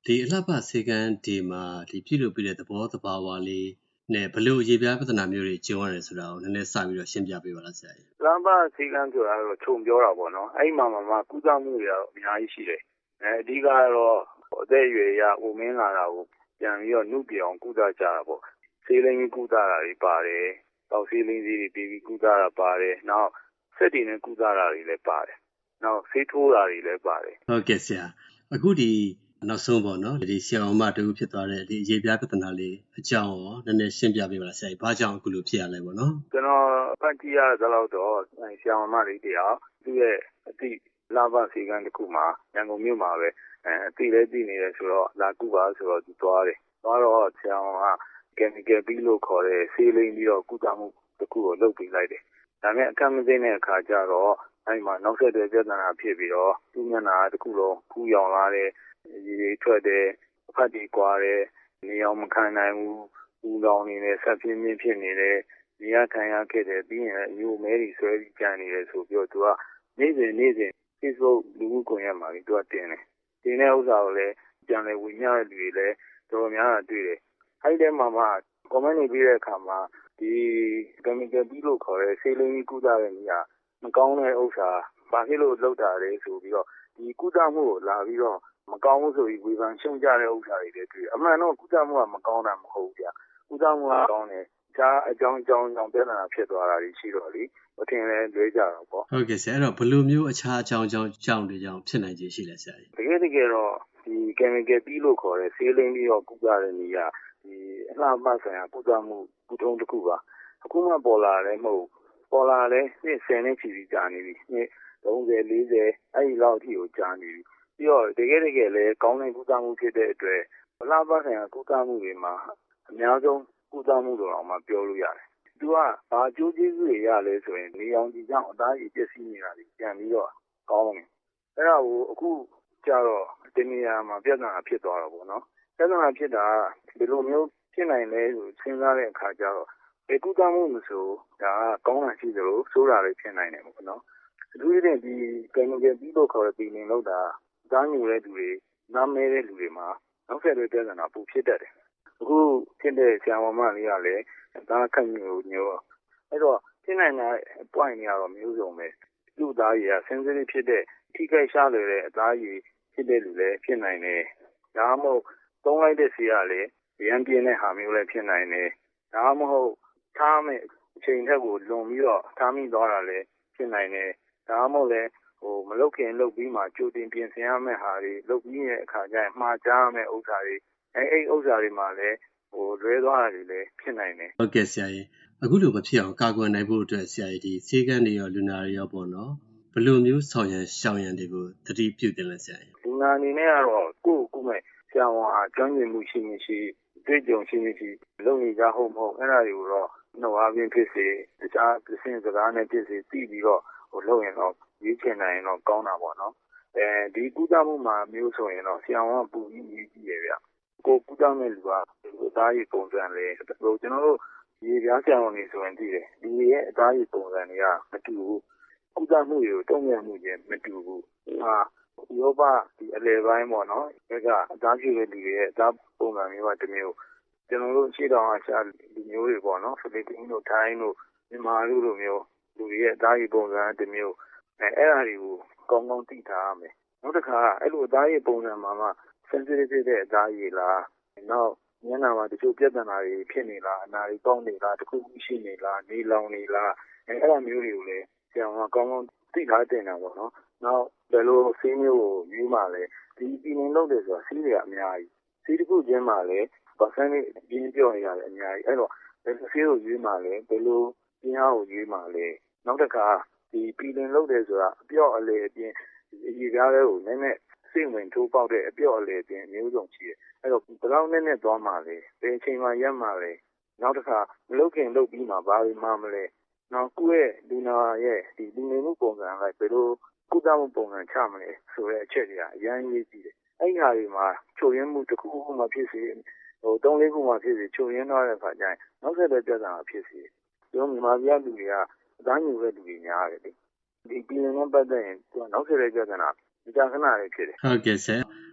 ဒီအလှပဆေးကန်းဒီမှာဒီပြုလုပ်ပြီးတဲ့သဘောတဘာဝလေးနဲ့ဘလို့ရေပြားပြဿနာမျိုးတွေကျုံရတယ်ဆိုတာကိုနည်းနည်းစပြီးတော့ရှင်းပြပေးပါလားဆရာကြီးလမ်းပါစီကံဆိုတာတော့ခြုံပြောတာပေါ့နော်အဲ့မှာကုသမှုတွေကတော့အများကြီးရှိတယ်အဓိကတော့အသက်အရွယ်ရဦးမင်းလာတာကိုပြန်ပြီးတော့နှုတ်ပြောင်ကုသကြတာပေါ့ဆေးလိမ်ကုသတာတွေပါတယ်တောက်ဆေးလိမ်စီတွေပြီးကုသတာပါတယ်နောက်ဆက်တည်နဲ့ကုသတာတွေလည်းပါတယ်နောက်ဆေးထိုးတာတွေလည်းပါတယ်ဟုတ်ကဲ့ဆရာအခုဒီနောက်ဆုံးပေါ့နော်ဒီဆရာမတူဖြစ်သွားတဲ့ဒီရေပြားပြဿနာလေးအကြောင်းရောနည်းနည်းရှင်းပြပေးပါလားဆရာကြီးဘာကြောင့်အခုလိုဖြစ်ရလဲပေါ့နော်ကျွန်တော်ဖတ်ကြည့်ရတော့ဆရာမလေးတယောက်သူ့ရဲ့အတိလာဘစီကံတစ်ခုမှာရန်ကုန်မြို့မှာပဲအတိလည်းတည်နေတယ်ဆိုတော့လာကုပါဆိုတော့သူသွားတယ်သွားတော့ဆရာမကchemical ပြီးလို့ခေါ်တဲ့ဆေးလိမ်ပြီးတော့ကုသမှုတစ်ခုကိုလုပ်ပေးလိုက်တယ်ဒါပေမဲ့အခက်မသိတဲ့အခါကျတော့အဲ့မှာနောက်ဆက်တွဲပြဿနာဖြစ်ပြီးတော့သူ့မျက်နှာတစ်ခုလုံးဖူးယောင်လာတဲ့ရေတွေထွက်တယ်အဖတ်တွေကွာတယ်နေအောင်မခံနိုင်ဘူးပူလောင်နေတယ်ဆက်ပြင်းပြင်းဖြစ်နေတယ်နေရခံရခဲ့တယ်ပြီးရင်အယိုမဲတွေဆွဲပြီးကြံနေတယ်ဆိုပြီးတော့သူကနေ့စဉ် Facebook လူမှုကွန်ရက်မှာသူကတင်တယ်တင်တဲ့ဥစ္စာကိုလည်းပြန်လည်ဝင်ရတဲ့လူတွေလည်းတော်တော်များများတွေ့တယ်အဲ့ဒီမှာ comment တွေပြီးတဲ့အခါမှာဒီ chemical ပြီးလို့ခေါ်တဲ့ဆေးလိမ်ကုသတဲ့နေရာမကောင်းတဲ့ဥစ္စာဘာဖြစ်လို့လောက်တာလဲဆိုပြီးတော့ဒီကုသမှုကိုလာပြီးတော့မကောင်းဘူးဆိုပြီးဝေဖန်ရှုံချတဲ့ဥစ္စာတွေလည်းတွေ့အမှန်တော့ကုသမှုကမကောင်းတာမဟုတ်ဘူးဗျကုသမှုကကောင်းတယ်ဒါအကြောင်းပြဿနာဖြစ်သွားတာရှိတော့လေအထင်လည်းလွဲကြတော့ပေါ့ဟုတ်ကဲ့ဆရာအဲ့တော့ဘယ်လိုမျိုးအခြားအကြောင်းတွေကြောင့်ဖြစ်နိုင်ခြေရှိလဲဆရာကြီးတကယ်တော့ဒီ chemical ပြီးလို့ခေါ်တဲ့ဆေးလိမ်ပြီးတော့ကုသတဲ့နေရာဒီအလှပဆိုင်ရာကုသမှုကုထုံးတစ်ခုပါအခုမှပေါ်လာလည်းမဟုတ်ပေါ်လာလည်းနှစ်10နှစ်ချီပြီးကြာနေပြီနှစ်30 40အဲ့ဒီလောက်အထိကိုကြာနေပြီပြီးတော့တကယ်လည်းကောင်းတဲ့ကုသမှုဖြစ်တဲ့အတွက်အလှပဆိုင်ရာကုသမှုတွေမှာအများဆုံးကုသမှုတော်အောင်မှပြောလို့ရတယ်သူကဘာအကျိုးကျေးဇူးတွေရလဲဆိုရင်နေအောင်ဒီကြောင့်အသားကြီးပျက်စီးနေတာတွေပြန်ပြီးတော့ကောင်းတယ်အဲ့ဒါကိုအခုကျတော့ဒီနေရာမှာပြဿနာဖြစ်သွားတော့ဗောနော်ပြဿနာဖြစ်တာဒီလိုမျိုးဖြစ်နိုင်လဲဆိုစဉ်းစားတဲ့အခါကျတော့ကုသမှုမဆိုဒါကကောင်းတာရှိသလိုဆိုးတာလည်းဖြစ်နိုင်တယ်ဗောနော်အထူးသဖြင့်ဒီ chemical ပြီးလို့ခေါ်တဲ့ပီလင်လောက်တာသားညူတဲ့လူတွေနားမဲတဲ့လူတွေမှာနောက်ဆက်တွဲပြဿနာပူဖြစ်တတ်တယ်အခုဖြစ်တဲ့ဆရာမလေးကလည်းဒါခက်ညိုအဲ့တော့ဖြစ်နိုင်တဲ့ point တွေကတော့မျိုးစုံပဲလူသားကြီးက sensitive ဖြစ်တဲ့ထိခိုက်ရှားလွယ်တဲ့အသားကြီးဖြစ်တဲ့လူလည်းဖြစ်နိုင်တယ်ဒါမှမဟုတ်သုံးလိုက်တဲ့ဆေးကလည်းရမ်းပြင်းတဲ့ဟာမျိုးလည်းဖြစ်နိုင်တယ်ဒါမှမဟုတ်ထားမဲ့အချိန်ထက်ကိုလွန်ပြီးတော့ထားမိသွားတာလည်းဖြစ်နိုင်တယ်ဒါမှမဟုတ်လည်းမလုတ်ခင်လုတ်ပြီးမှကြိုတင်ပြင်ဆင်ရမယ့်ဟာတွေလုတ်ပြီးရဲ့အခါကျရင်မှားကြားရမယ့်ဥစ္စာတွေအဲ့ဥစ္စာတွေမှာလည်းလွဲသွားတာတွေလည်းဖြစ်နိုင်တယ်ဟုတ်ကဲ့ဆရာကြီးအခုလိုမဖြစ်အောင်ကာကွယ်နိုင်ဖို့အတွက်ဆရာကြီးဒီဆေးကန်းတွေရောလူနာတွေရောပေါ့နော်ဘယ်လိုမျိုးဆောင်ရန်ရှောင်ရန်တွေကိုသတိပြုတင်လဲဆရာကြီးလူနာအနေနဲ့ကတော့ကိုယ့်မဲ့ဆရာဝန်အားကျွမ်းကျင်မှုရှိမရှိတွေ့ကြုံရှိမရှိလုပ်နေကြဟုတ်မဟုတ်အဲ့ဒါတွေကိုတော့နှုတ်အားဖြင့်ဖြစ်စေတခြားသင်စကားနဲ့ဖြစ်စေသိပြီးတော့လုပ်ရင်တော့ရွေးချယ်နိုင်ရင်တော့ကောင်းတာပေါ့နော်ဒီကုသမှုမှာမျိုးဆိုရင်တော့ဆရာဝန်ကပူပြီးရေးကြည့်ရဗျကိုကုသမဲ့လူကအသားရည်ပုံစံလေကျွန်တော်တို့ရေပြားဆရာဝန်တွေဆိုရင်သိတယ်ဒီရဲ့အသားရည်ပုံစံတွေကမတူဘူးကုသမှုတွေကိုတုံ့ပြန်မှုချင်းမတူဘူးယောဘဒီအလဲပိုင်းပေါ့နော်ဒါကအသားရှိတဲ့လူတွေရဲ့အသားပုံစံမျိုးကတစ်မျိုးကျွန်တော်တို့ရှေ့တောင်အရှာလူမျိုးတွေပေါ့နော်ဖိလစ်ပင်းတို့ထိုင်းတို့မြန်မာတို့လိုမျိုးလူတွေရဲ့အသားရည်ပုံစံတစ်မျိုးအဲ့ဒါတွေကိုကောင်းကောင်းသိထားရမယ်နောက်တစ်ခါအဲ့လိုအသားရည်ပုံစံမှာမှ sensitive တဲ့အသားရည်လားနောက်ညနာမှာတချို့ပြဿနာတွေဖြစ်နေလားအနာတွေပေါက်နေလားတခုခုရှိနေလားနေလောင်နေလားအဲ့ဒါမျိုးတွေကိုလည်းဆရာကကောင်းကောင်းသိထားတင်တာပေါ့နော်နောက်ဘယ်လိုဆေးမျိုးကိုရွေးမှလဲဒီပြည်နေလို့တယ်ဆိုတာဆေးတွေကအများကြီးဆေးတစ်ခုချင်းမှလည်း percentage ပြင်းပြောနေရတယ်အများကြီးအဲ့တော့ဘယ်လိုဆေးကိုရွေးမှလဲဘယ်လိုပြင်းအားကိုရွေးမှလဲနောက်တစ်ခါဒီပြည်နေလို့တယ်ဆိုတာအပြော့အလေအပြင်ရေပြားတွေကိုနည်းနည်းစိတ်ဝင်ထိုးပေါက်တဲ့အပြော့အလေအပြင်မျိုးစုံရှိတယ်အဲ့တော့ဘယ်လောက်နဲ့သွားမှလဲဘယ်အချိန်မှရက်မှလဲနောက်တစ်ခါမလုပ်ခင်လုပ်ပြီးမှဘာတွေမှမလဲနောက်ကိုယ့်ရဲ့လူနာရဲ့ဒီလူနေမှုပုံစံလိုက်ဘယ်လိုကုသမှုပုံစံချမလဲဆိုတဲ့အချက်တွေကအရင်ရေးကြည့်တယ်အဲ့ဒီဟာတွေမှာချုပ်ရင်းမှုတစ်ခုခုမှဖြစ်စေ3-4ခုမှဖြစ်စေချုပ်ရင်းသွားတဲ့အခါကျရင်နောက်ဆက်တွဲပြဿနာဖြစ်စေကျွန်တော်မြန်မာပြည်လူတွေကအသားညူတဲ့လူတွေများတယ်လေဒီပြည်နယ်နဲ့ပတ်သက်ရင်သူကနောက်ဆက်တွဲပြဿနာကြာခဏလေးဖြစ်တယ်ဟုတ်ကဲ့ဆရာ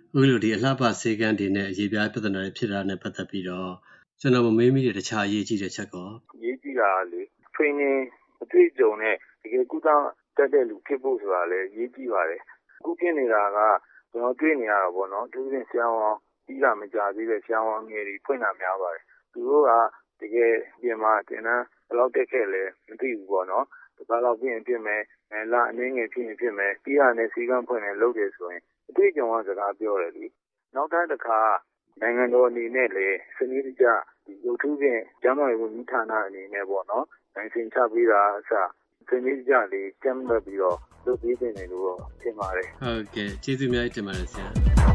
အခုလိုဒီအလှပဆေးကန်းတွေနဲ့အရေးပြားပြဿနာတွေဖြစ်တာနဲ့ပတ်သက်ပြီးတော့ကျွန်တော်မမေးမိတဲ့တခြားအရေးကြီးတဲ့ချက်ကောရေးကြည့်တာလေ training အတွေ့အကြုံနဲ့တကယ်ကုသတတ်တဲ့လူဖြစ်ဖို့ဆိုတာလည်းရေးကြည့်ပါတယ်အခုဖြစ်နေတာကကျွန်တော်တွေ့နေရတာပေါ့နော်သူတို့ဆရာဝန်ပြီးတာမကြသေးတဲ့ဆရာဝန်ငယ်တွေဖွင့်တာများပါတယ်သူတို့ကတကယ်ပြင်မှာတင်တန်းဘယ်လောက်တက်ခဲ့လဲမသိဘူးပေါ့နော်ဘာလို့ပြင်ဖြစ်မယ်လာအနေငယ်ဖြစ်မယ်ပြီးရတဲ့စီကံဖွင့်နေလုပ်တယ်ဆိုရင်အတွေ့အကြုံကစကားပြောတယ်လေနောက်တစ်ခါနိုင်ငံတော်အနေနဲ့လေစနစ်တကျဒီရုပ်ထုဖြင့်ကျန်းမာရေးဝန်ကြီးဌာနအနေနဲ့ပေါ့နော်နိုင်စင်ချပေးတာအစစနစ်တကျလေးကျန်းမာပြီးတော့လုပ်ပေးနေတယ်လို့ထင်ပါတယ်ဟုတ်ကဲ့ကျေးဇူးအများကြီးတင်ပါတယ်ဆရာ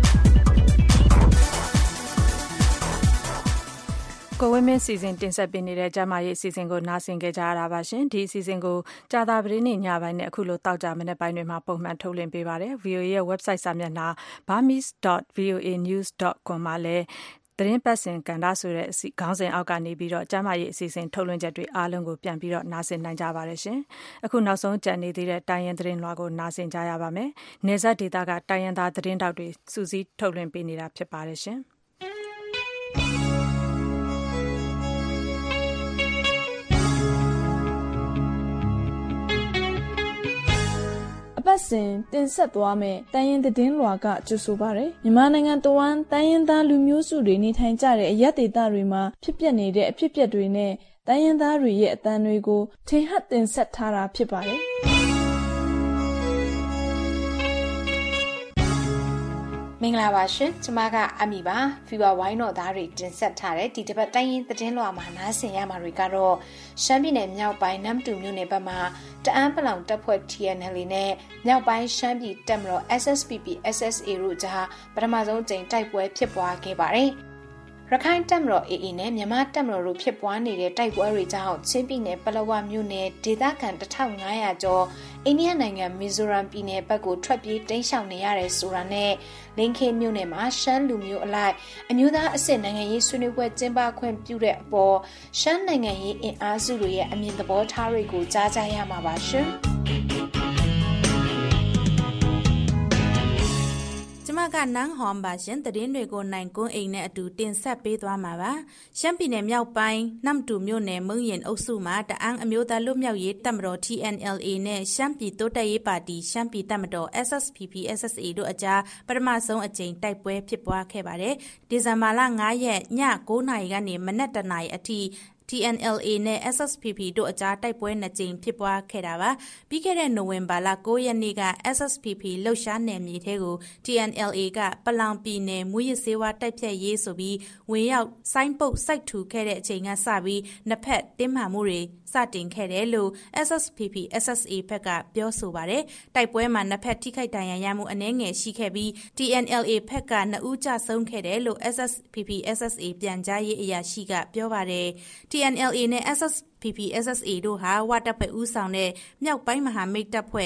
ကိုဝင်းမင်းစီစဉ်တင်ဆက်ပေးနေတဲ့ကျမရဲ့အစီအစဉ်ကိုနားဆင်ကြကြရတာပါရှင်ဒီအစီအစဉ်ကိုကြာသပတေးနေ့ညပိုင်းနဲ့အခုလိုတောက်ကြမနေ့ပိုင်းတွေမှာပုံမှန်ထုတ်လွှင့်ပေးပါတယ် VOA ရဲ့ website စာမျက်နှာ burmese.voanews.com မှာလည်းသတင်းပတ်စဉ်ကဏ္ဍဆိုတဲ့ခေါင်းစဉ်အောက်ကနေပြီးတော့ကျမရဲ့အစီအစဉ်ထုတ်လွှင့်ချက်တွေအားလုံးကိုပြန်ပြီးတော့နားဆင်နိုင်ကြပါတယ်ရှင်အခုနောက်ဆုံးကြံနေသေးတဲ့တိုင်းရင်းသတင်းလွှာကိုနားဆင်ကြရပါမယ်နေဆက်ဒေသကတိုင်းရင်းသားသတင်းတောက်တွေစူးစီးထုတ်လွှင့်ပေးနေတာဖြစ်ပါတယ်ရှင်အပတ်စဉ်တင်ဆက်သွားမယ်တိုင်းရင်းသတင်းလွှာကကြိုဆိုပါရယ်မြန်မာနိုင်ငံတဝန်းတိုင်းရင်းသားလူမျိုးစုတွေနေထိုင်ကြတဲ့အရပ်ဒေသတွေမှာဖြစ်ပျက်နေတဲ့အဖြစ်အပျက်တွေနဲ့တိုင်းရင်းသားတွေရဲ့အသံတွေကိုထင်ဟပ်တင်ဆက်ထားတာဖြစ်ပါတယ်မင်္ဂလာပါရှင်ကျမကအမီပါဖီဝါဝိုင်းတော်သားတွေတင်ဆက်ထားတဲ့ဒီတစ်ပတ်တိုင်းရင်းသတင်းလွှာမှာနားဆင်ရမှာတွေကတော့ရှမ်းပြည်နယ်မြောက်ပိုင်းနမ်တူမြို့နယ်ဘက်မှာတအန်းပလောင်တပ်ဖွဲ့ TNL နဲ့မြောက်ပိုင်းရှမ်းပြည်တပ်မတော် SSPP SSA တို့ကြားပထမဆုံးအကြိမ်တိုက်ပွဲဖြစ်ပွားခဲ့ပါတယ်ရခိုင်တပ်မတော် AA နဲ့မြန်မာတပ်မတော်တို့ဖြစ်ပွားနေတဲ့တိုက်ပွဲတွေကြောင့်ချင်းပြည်နယ်ပလောဝမြို့နယ်ဒေသခံ1500ကျော်အိန္ဒိယနိုင်ငံမီဇိုရမ်ပြည်နယ်ဘက်ကိုထွက်ပြေးတိမ်းရှောင်နေရတယ်ဆိုတာနဲ့လင်းခေမြို့နယ်မှာရှမ်းလူမျိုးအလိုက်အမျိုးသားအဆင့်နိုင်ငံရေးဆွေးနွေးပွဲကျင်းပခွင့်ပြုတဲ့အပေါ်ရှမ်းနိုင်ငံရေးအင်အားစုတွေရဲ့အမြင်သဘောထားတွေကိုကြားကြရမှာပါရှင်ကျမကနန်းဟွန်ပါရှင်သတင်းတွေကိုနိုင်ကွန်းအိမ်နဲ့အတူတင်ဆက်ပေးသွားမှာပါရှမ်းပြည်နယ်မြောက်ပိုင်းနမ်တူမြို့နယ်မုံရင်အုပ်စုမှာတအန်းအမျိုးသားလွတ်မြောက်ရေးတပ်မတော် TNLA နဲ့ရှမ်းပြည်တိုးတက်ရေးပါတီရှမ်းပြည်တပ်မတော် SSPP SSA တို့အကြားပထမဆုံးအကြိမ်တိုက်ပွဲဖြစ်ပွားခဲ့ပါတယ်ဒီဇင်ဘာလ9ရက်ည9:00နာရီကနေမနက်1:00နာရီအထိTNLA နဲ့ SSPP တို့အကြားတိုက်ပွဲ2ကြိမ်ဖြစ်ပွားခဲ့တာပါပြီးခဲ့တဲ့နိုဝင်ဘာလ9ရက်နေ့က SSPP လှုပ်ရှားနယ်မြေထဲကို TNLA ကပလောင်ပြည်နယ်မူရစ်ဆေးဝါးတိုက်ဖြတ်ရေးဆိုပြီးဝင်ရောက်ဆိုင်းပုတ်စိုက်ထူခဲ့တဲ့အချိန်ကစပြီးနှစ်ဖက်တင်းမာမှုတွေစတင်ခဲ့တယ်လို့ SSPP SSA ဘက်ကပြောဆိုပါတယ်တိုက်ပွဲမှာနှစ်ဖက်ထိခိုက်ဒဏ်ရာရမှုအနည်းငယ်ရှိခဲ့ပြီး TNLA ဘက်က2ဦးကြဆုံးခဲ့တယ်လို့ SSPP SSA ပြန်ကြားရေးအရာရှိကပြောပါတယ်TNLA နဲ့ SSPP SSA တို့ဟာဝတပ်ဖွဲ့ဦးဆောင်တဲ့မြောက်ပိုင်းမဟာမိတ်တပ်ဖွဲ့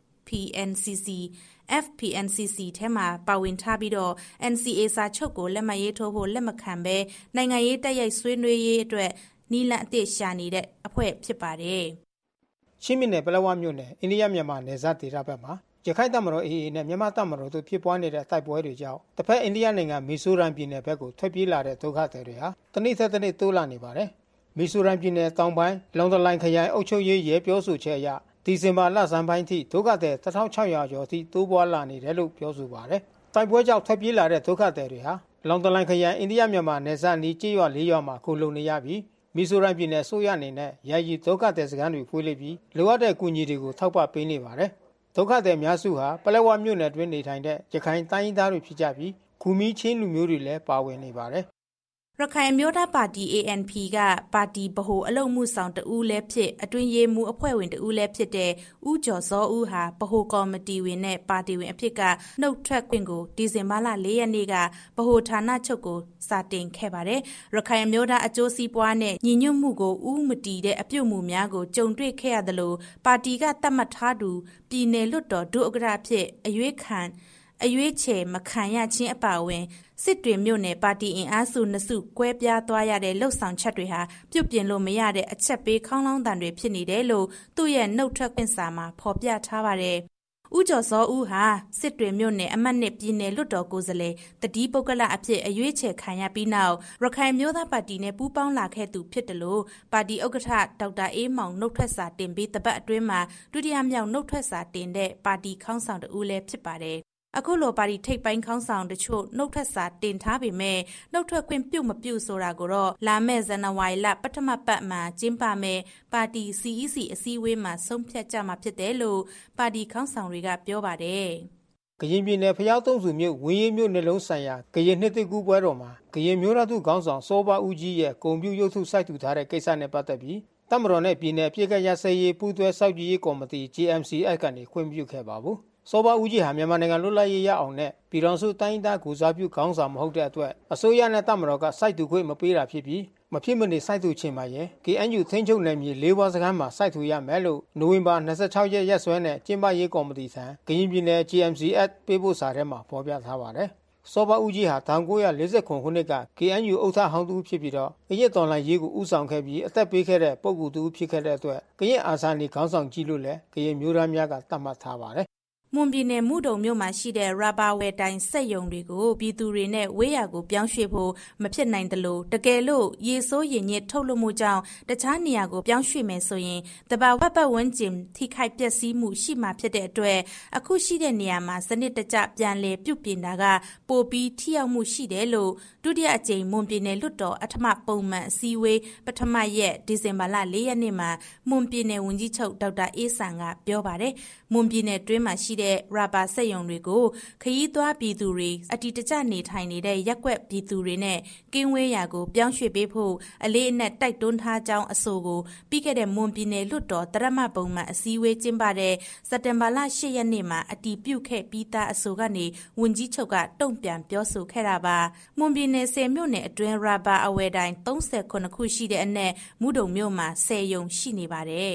FPNCC ထဲမှာပါဝင်ထားပြီးတော့ NCA စာချုပ်ကိုလက်မှတ်ရေးထိုးဖို့လက်မခံဘဲနိုင်ငံရေးတိုက်ရိုက်ဆွေးနွေးရေးအတွက်နီလန်အသစ်ရှာနေတဲ့အဖွဲ့ဖြစ်ပါတယ်။ချင်းပြည်နယ်ပလက်ဝမြို့နယ်အိန္ဒိယမြန်မာနယ်စပ်ဒေသဘက်မှာရခိုင်တပ်မတော် AA နဲ့မြန်မာတပ်မတော်တို့ဖြစ်ပွားနေတဲ့တိုက်ပွဲတွေကြောင့်တစ်ဖက်အိန္ဒိယနိုင်ငံမီဇိုရမ်ပြည်နယ်ဘက်ကိုထွက်ပြေးလာတဲ့ဒုက္ခသည်တွေဟာတနေ့ဆက်တနေ့တိုးလာနေပါတယ်။မီဇိုရမ်ပြည်နယ်တောင်ပိုင်းလောင်တလိုင်ခရိုင်အုပ်ချုပ်ရေးရဲပြောဆိုချက်အရဒီဇင်ဘာလဆန်းပိုင်းထိဒုက္ခသည်1600ကျော်ထိတိုးပွားလာနေတယ်လို့ပြောဆိုပါတယ်။တိုက်ပွဲကြောင့်ထွက်ပြေးလာတဲ့ဒုက္ခသည်တွေဟာလောင်တလိုင်ခရိုင်အိန္ဒိယမြန်မာနယ်စပ်နီးကျေးရွာ၄ရွာမှာခိုလုံနေရပြီးမီဇိုရမ်ပြည်နယ်ဆိုရအနေနဲ့ယာယီဒုက္ခသည်စခန်းတွေဖွင့်လှစ်ပြီးလိုအပ်တဲ့အကူအညီတွေကိုထောက်ပံ့ပေးနေပါတယ်။ဒုက္ခသည်အများစုဟာပလက်ဝမြို့နယ်တွင်းနေထိုင်တဲ့ရခိုင်တိုင်းရင်းသားတွေဖြစ်ကြပြီးခူမီချင်းလူမျိုးတွေလည်းပါဝင်နေပါတယ်။ရခိုင်မျိုးသားပါတီ ANP ကပါတီဗဟိုအလုပ်မှုဆောင်တဦးလည်းဖြစ်အတွင်းရေးမှူးအဖွဲ့ဝင်တဦးလည်းဖြစ်တဲ့ဦးကျော်စောဦးဟာဗဟိုကော်မတီဝင်နဲ့ပါတီဝင်အဖြစ်ကနှုတ်ထွက်ခွင့်ကိုဒီဇင်ဘာလ4ရက်နေ့ကဗဟိုဌာနချုပ်ကိုစာတင်ခဲ့ပါတယ်။ရခိုင်မျိုးသားအကျိုးစီးပွားနဲ့ညီညွတ်မှုကိုဥမတီတဲ့အပြုတ်မှုများကိုကြုံတွေ့ခဲ့ရတယ်လို့ပါတီကသတ်မှတ်ထားသူပြည်နယ်လွှတ်တော်ဒုဥက္ကဋ္ဌဖြစ်အရွေးချယ်မခံရခြင်းအပါအဝင်စစ်တွေမြို့နယ်ပါတီအင်အားစု2စုကွဲပြားသွားရတဲ့လှုပ်ဆောင်ချက်တွေဟာပြုတ်ပြင်လို့မရတဲ့အချက်ပေးခေါင်းလောင်းတန်တွေဖြစ်နေတယ်လို့သူ့ရဲ့နှုတ်ထွက်ခွင့်စာမှာဖော်ပြထားပါတယ်ဦးကျော်စောဦးဟာစစ်တွေမြို့နယ်အမှတ်1ပြည်နယ်လွှတ်တော်ကိုယ်စားလှယ်တတိပုဂ္ဂလအဖြစ်အရွေးချယ်ခံရပြီးနောက်ရခိုင်မျိုးသားပါတီနဲ့ပူးပေါင်းလာခဲ့သူဖြစ်တယ်လို့ပါတီဥက္ကဋ္ဌဒေါက်တာအေးမောင်နှုတ်ထွက်စာတင်ပြီးတပတ်အတွင်းမှာဒုတိယမြောက်နှုတ်ထွက်စာတင်တဲ့ပါတီခေါင်းဆောင်တဦးလည်းဖြစ်ပါတယ်အခုလိုပါတီထိပ်ပိုင်းခေါင်းဆောင်တချို့နှုတ်ထွက်စာတင်ထားပေမဲ့နှုတ်ထွက်ခွင့်ပြုမပြုဆိုတာကိုတော့လာမယ့်ဇန်နဝါရီလပထမပတ်မှာကျင်းပမယ်ပါတီ CEC အစည်းအဝေးမှာဆုံးဖြတ်ကြမှာဖြစ်တယ်လို့ပါတီခေါင်းဆောင်တွေကပြောပါတယ်ကရင်ပြည်နယ်ဖျားသုံးစုမြို့ဝင်းရင်မြို့နယ်လုံးဆိုင်ရာကရင်နှစ်သိကူပွဲတော်မှာကရင်မျိုးသားထုခေါင်းဆောင်စောဘဦးကြီးရဲ့ဂုဏ်ပြုရုပ်ထုစိုက်ထူထားတဲ့ကိစ္စနဲ့ပတ်သက်ပြီးတပ်မတော်နဲ့ပြည်နယ်ပြည်ကရစရေးပူးတွဲစောင့်ကြည့်ရေးကော်မတီ JMCS ကနေခွင့်ပြုခဲ့ပါဘူးစောဘဦးကြီးဟာမြန်မာနိုင်ငံလွတ်လပ်ရေးရအောင်နဲ့ပြည်တော်စုတိုင်းသားကိုစားပြုခေါင်းဆောင်မဟုတ်တဲ့အတွက်အစိုးရနဲ့တပ်မတော်ကစိုက်ထူခွင့်မပေးတာဖြစ်ပြီးမဖြစ်မနေစိုက်ထူချင်ပါရင် KNU ထိန်းချုပ်နယ်မြေ၄ဝါးစခန်းမှာစိုက်ထူရမယ်လို့နိုဝင်ဘာ26ရက်ရက်စွဲနဲ့ကျင်းပရေးကော်မတီထံကရင်ပြည်နယ် JMCS ပေးပို့စာထဲမှာဖော်ပြထားပါတယ်စောဘဦးကြီးဟာ1949ခုနှစ်က KNU ဥက္ကဋ္ဌဟောင်းတူဖြစ်ပြီးတော့ကရင်တော်လှန်ရေးကိုဦးဆောင်ခဲ့ပြီးအသက်ပေးခဲ့တဲ့ပုဂ္ဂိုလ်တူဖြစ်ခဲ့တဲ့အတွက်ကရင်အာဇာနည်ခေါင်းဆောင်ကြီးလို့လည်းကရင်မျိုးသားများကသတ်မှတ်ထားပါတယ်မွန်ပြည်နယ်မုဒုံမြို့မှာရှိတဲ့ရာဘာဝယ်တိုင်စက်ရုံတွေကိုပြည်သူတွေနဲ့ဝေးရာကိုပြောင်းရွှေ့ဖို့မဖြစ်နိုင်တယ်လို့တကယ်လို့ရေဆိုးရင်ညစ်ထုတ်လို့မှုကြောင့်တခြားနေရာကိုပြောင်းရွှေ့မယ်ဆိုရင်တဘာဝပတ်ဝန်းကျင်ထိခိုက်ပျက်စီးမှုရှိမှာဖြစ်တဲ့အတွက်အခုရှိတဲ့နေရာမှာစနစ်တကျပြန်လည်ပြုပြင်တာကပိုပြီးထိရောက်မှုရှိတယ်လို့ဒုတိယအကြိမ်မွန်ပြည်နယ်လွှတ်တော်အထမပုံမှန်အစည်းအဝေးပထမရက်ဒီဇင်ဘာလ4ရက်နေ့မှာမွန်ပြည်နယ်ဝန်ကြီးချုပ်ဒေါက်တာအေးဆန်ကပြောပါတယ်မွန်ပြည်နယ်တွင်းမှာရှိတဲ့ရာဘာစက်ရုံတွေကိုခရီးသွားပြည်သူတွေအတီတကျနေထိုင်နေတဲ့ရက်ကွက်ပြည်သူတွေနဲ့ကင်းဝေးရာကိုပြောင်းရွှေ့ပေးဖို့အလေးအနက်တိုက်တွန်းထားကြောင်းအဆိုကိုပြီးခဲ့တဲ့မွန်ပြည်နယ်လွှတ်တော်တရမပုံမှန်အစည်းအဝေးကျင်းပတဲ့စက်တင်ဘာလ10ရက်နေ့မှာအတီပြုတ်ခဲ့ပြီးသားအဆိုကနေဝန်ကြီးချုပ်ကတုံ့ပြန်ပြောဆိုခဲ့တာပါမွန်ပြည်နယ်10မြို့နယ်အတွင်းရာဘာအဝယ်တိုင်း39ခုရှိတဲ့အနက်မုဒုံမြို့မှာ10ရုံရှိနေပါတယ်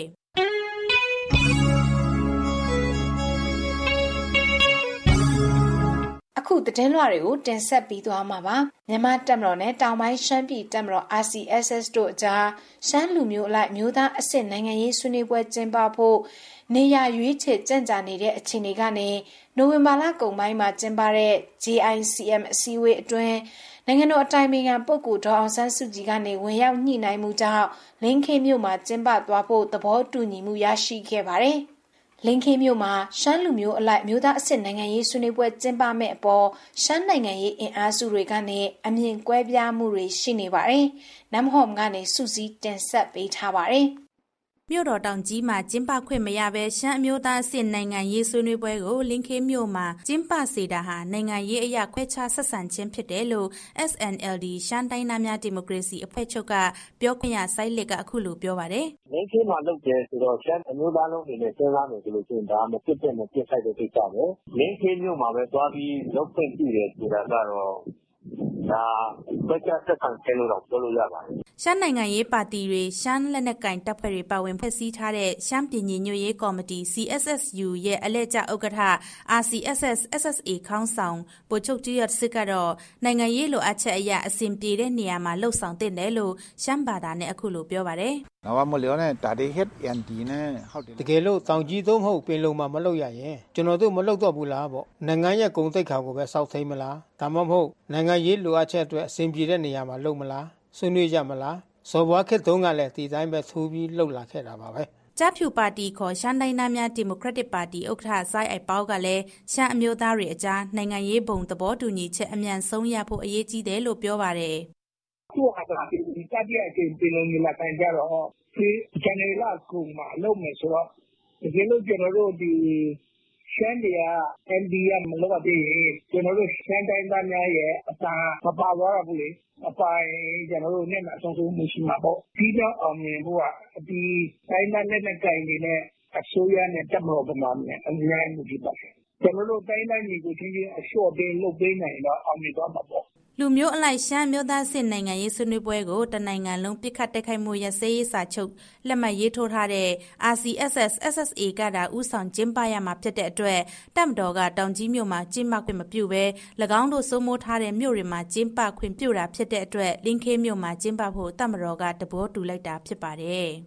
အခုသတင်းလွှာတွေကိုတင်ဆက်ပြီးသွားမှာပါမြန်မာတပ်မတော်နဲ့တောင်ပိုင်းရှမ်းပြည်တပ်မတော် RCSS တို့အကြားရှမ်းလူမျိုးအလိုက်မျိုးသားအဆင့်နိုင်ငံရေးဆွေးနွေးပွဲကျင်းပဖို့နေရရွေးချယ်ကြံ့ကြာနေတဲ့အခြေအနေကနေနိုဝင်ဘာလကုန်ပိုင်းမှာကျင်းပတဲ့ JICM အစည်းအဝေးအတွင်းနိုင်ငံတော်အတိုင်ပင်ခံပုဂ္ဂိုလ်ဒေါ်အောင်ဆန်းစုကြည်ကနေဝင်ရောက်ညှိနှိုင်းမှုကြောင့်လင်းခေမြို့မှာကျင်းပသွားဖို့သဘောတူညီမှုရရှိခဲ့ပါတယ်လင်းခေမြို့မှာရှမ်းလူမျိုးအလိုက်မျိုးသားအဆင့်နိုင်ငံရေးဆွေးနွေးပွဲကျင်းပမဲ့အပေါ်ရှမ်းနိုင်ငံရေးအင်အားစုတွေကနေအမြင်ကွဲပြားမှုတွေရှိနေပါတယ်။နမ်ဟော့မ်ကနေစုစည်းတင်ဆက်ပေးထားပါတယ်။မြို့တော်တောင်ကြီးမှာကျင်းပခွင့်မရဘဲရှမ်းအမျိုးသားအဆင့်နိုင်ငံရေးဆွေးနွေးပွဲကိုလင်းခေမြို့မှာကျင်းပစေတာဟာနိုင်ငံရေးအရာခွဲခြားဆက်ဆံခြင်းဖြစ်တယ်လို့ SNLD ရှမ်းတိုင်းသားများဒီမိုကရေစီအဖွဲ့ချုပ်ကပြောခွင့်ရစိုင်းလစ်ကအခုလိုပြောပါတယ်။လင်းခေမှာလုပ်တယ်ဆိုတော့ရှမ်းအမျိုးသားလုံးအနေနဲ့စဉ်းစားမယ်ဆိုလို့ရှိရင်ဒါမဖြစ်တဲ့မဖြစ်ဆိုင်တဲ့ကိစ္စပဲ။လင်းခေမြို့မှာပဲသွားပြီးလုပ်ခွင့်ပြုတယ်ဆိုတာကတော့ဒါဘက်ကဆက်ဆံခြင်းလို့တော့ပြောလို့ရပါတယ်ရှမ်းနိုင်ငံရေးပါတီတွေရှမ်းလက်နက်ကင်တပ်ဖွဲ့တွေပါဝင်ဖွဲ့စည်းထားတဲ့ရှမ်းပြည်ညီညွတ်ရေးကော်မတီ CSSU ရဲ့အလဲကျဥက္ကဋ္ဌ RCSS SSA ခေါင်းဆောင်ဗိုလ်ချုပ်ကြီးရစစ်ကတော့နိုင်ငံရေးလိုအပ်ချက်အရာအစဉ်ပြေတဲ့နေရာမှာလှုပ်ဆောင်တင်တယ်လို့ရှမ်းဘာသာနဲ့အခုလိုပြောပါတယ်တကယ်လို့တောင်ကြီးသုံးဟုတ်ပင်လုံမှာမလုပ်ရရင်ကျွန်တော်တို့မလုပ်တော့ဘူးလားပေါ့နိုင်ငံရဲ့ဂုဏ်သိက္ခာကိုပဲစောက်သိမ်းမလားဒါမှမဟုတ်နိုင်ငံရေးလိုအပ်ချက်အတွက်အစဉ်ပြေတဲ့နေရာမှာလုပ်မလားဆွေးနွေးကြမလားစော်ဘွားခေတ်တုန်းကလည်းဒီတိုင်းပဲသူးပြီးလှုပ်လာခဲ့တာပါပဲကျဖြူပါတီခေါ်ရှမ်းတိုင်းသားများဒီမိုကရက်တစ်ပါတီဥက္ကဋ္ဌစိုင်းအိုက်ပေါကလည်းရှမ်းအမျိုးသားတွေအကြားနိုင်ငံရေးဘုံသဘောတူညီချက်အမြန်ဆုံးရဖို့အရေးကြီးတယ်လို့ပြောပါတယ်ခုဟာကဒီတတိယအကြိမ်ပြည်လုံးလာကန်ကြတော့ဒီဇန်နဝါရီလကုန်မှာလုပ်မယ်ဆိုတော့တကယ်လို့ကျွန်တော်တို့ဒီရှမ်းတွေက NDM မလုပ်သေးရင်ကျွန်တော်တို့ရှမ်းတိုင်းသားများရဲ့အသာမပါသွားတော့ဘူးလေအပိုင်းကျွန်တော်တို့နဲ့အဆုံးဆုံးမှုရှိမှာပေါ့ဒီတော့အောင်မြင်ဖို့ကဒီတိုင်းသားလက်နဲ့ကြိုင်နေတဲ့အစိုးရနဲ့တပ်မတော်ဗမာနဲ့အများကြီးဖြစ်ပါတယ်ကျွန်တော်တို့တိုင်းတိုင်းညီကိုချင်းချင်းအလျှော့ပေးလုပ်ပေးနိုင်တော့အောင်မြင်သွားမှာပေါ့လူမျိုးအလိုက်ရှမ်းမျိုးသားစစ်နိုင်ငံရေးဆွေးနွေးပွဲကိုတနိုင်ငံလုံးပြစ်ခတ်တိုက်ခိုက်မှုရစရေးစာချုပ်လက်မှတ်ရေးထိုးထားတဲ့ RCSS SSA ကဒါဥဆောင်ကျင်းပရမှာဖြစ်တဲ့အတွက်တပ်မတော်ကတောင်ကြီးမြို့မှာကျင်းပခွင့်မပြုဘဲ၎င်းတို့စိုးမိုးထားတဲ့မြို့တွေမှာကျင်းပခွင့်ပြုတာဖြစ်တဲ့အတွက်လင်းခေးမြို့မှာကျင်းပဖို့တပ်မတော်ကတဘောတူလိုက်တာဖြစ်ပါတယ်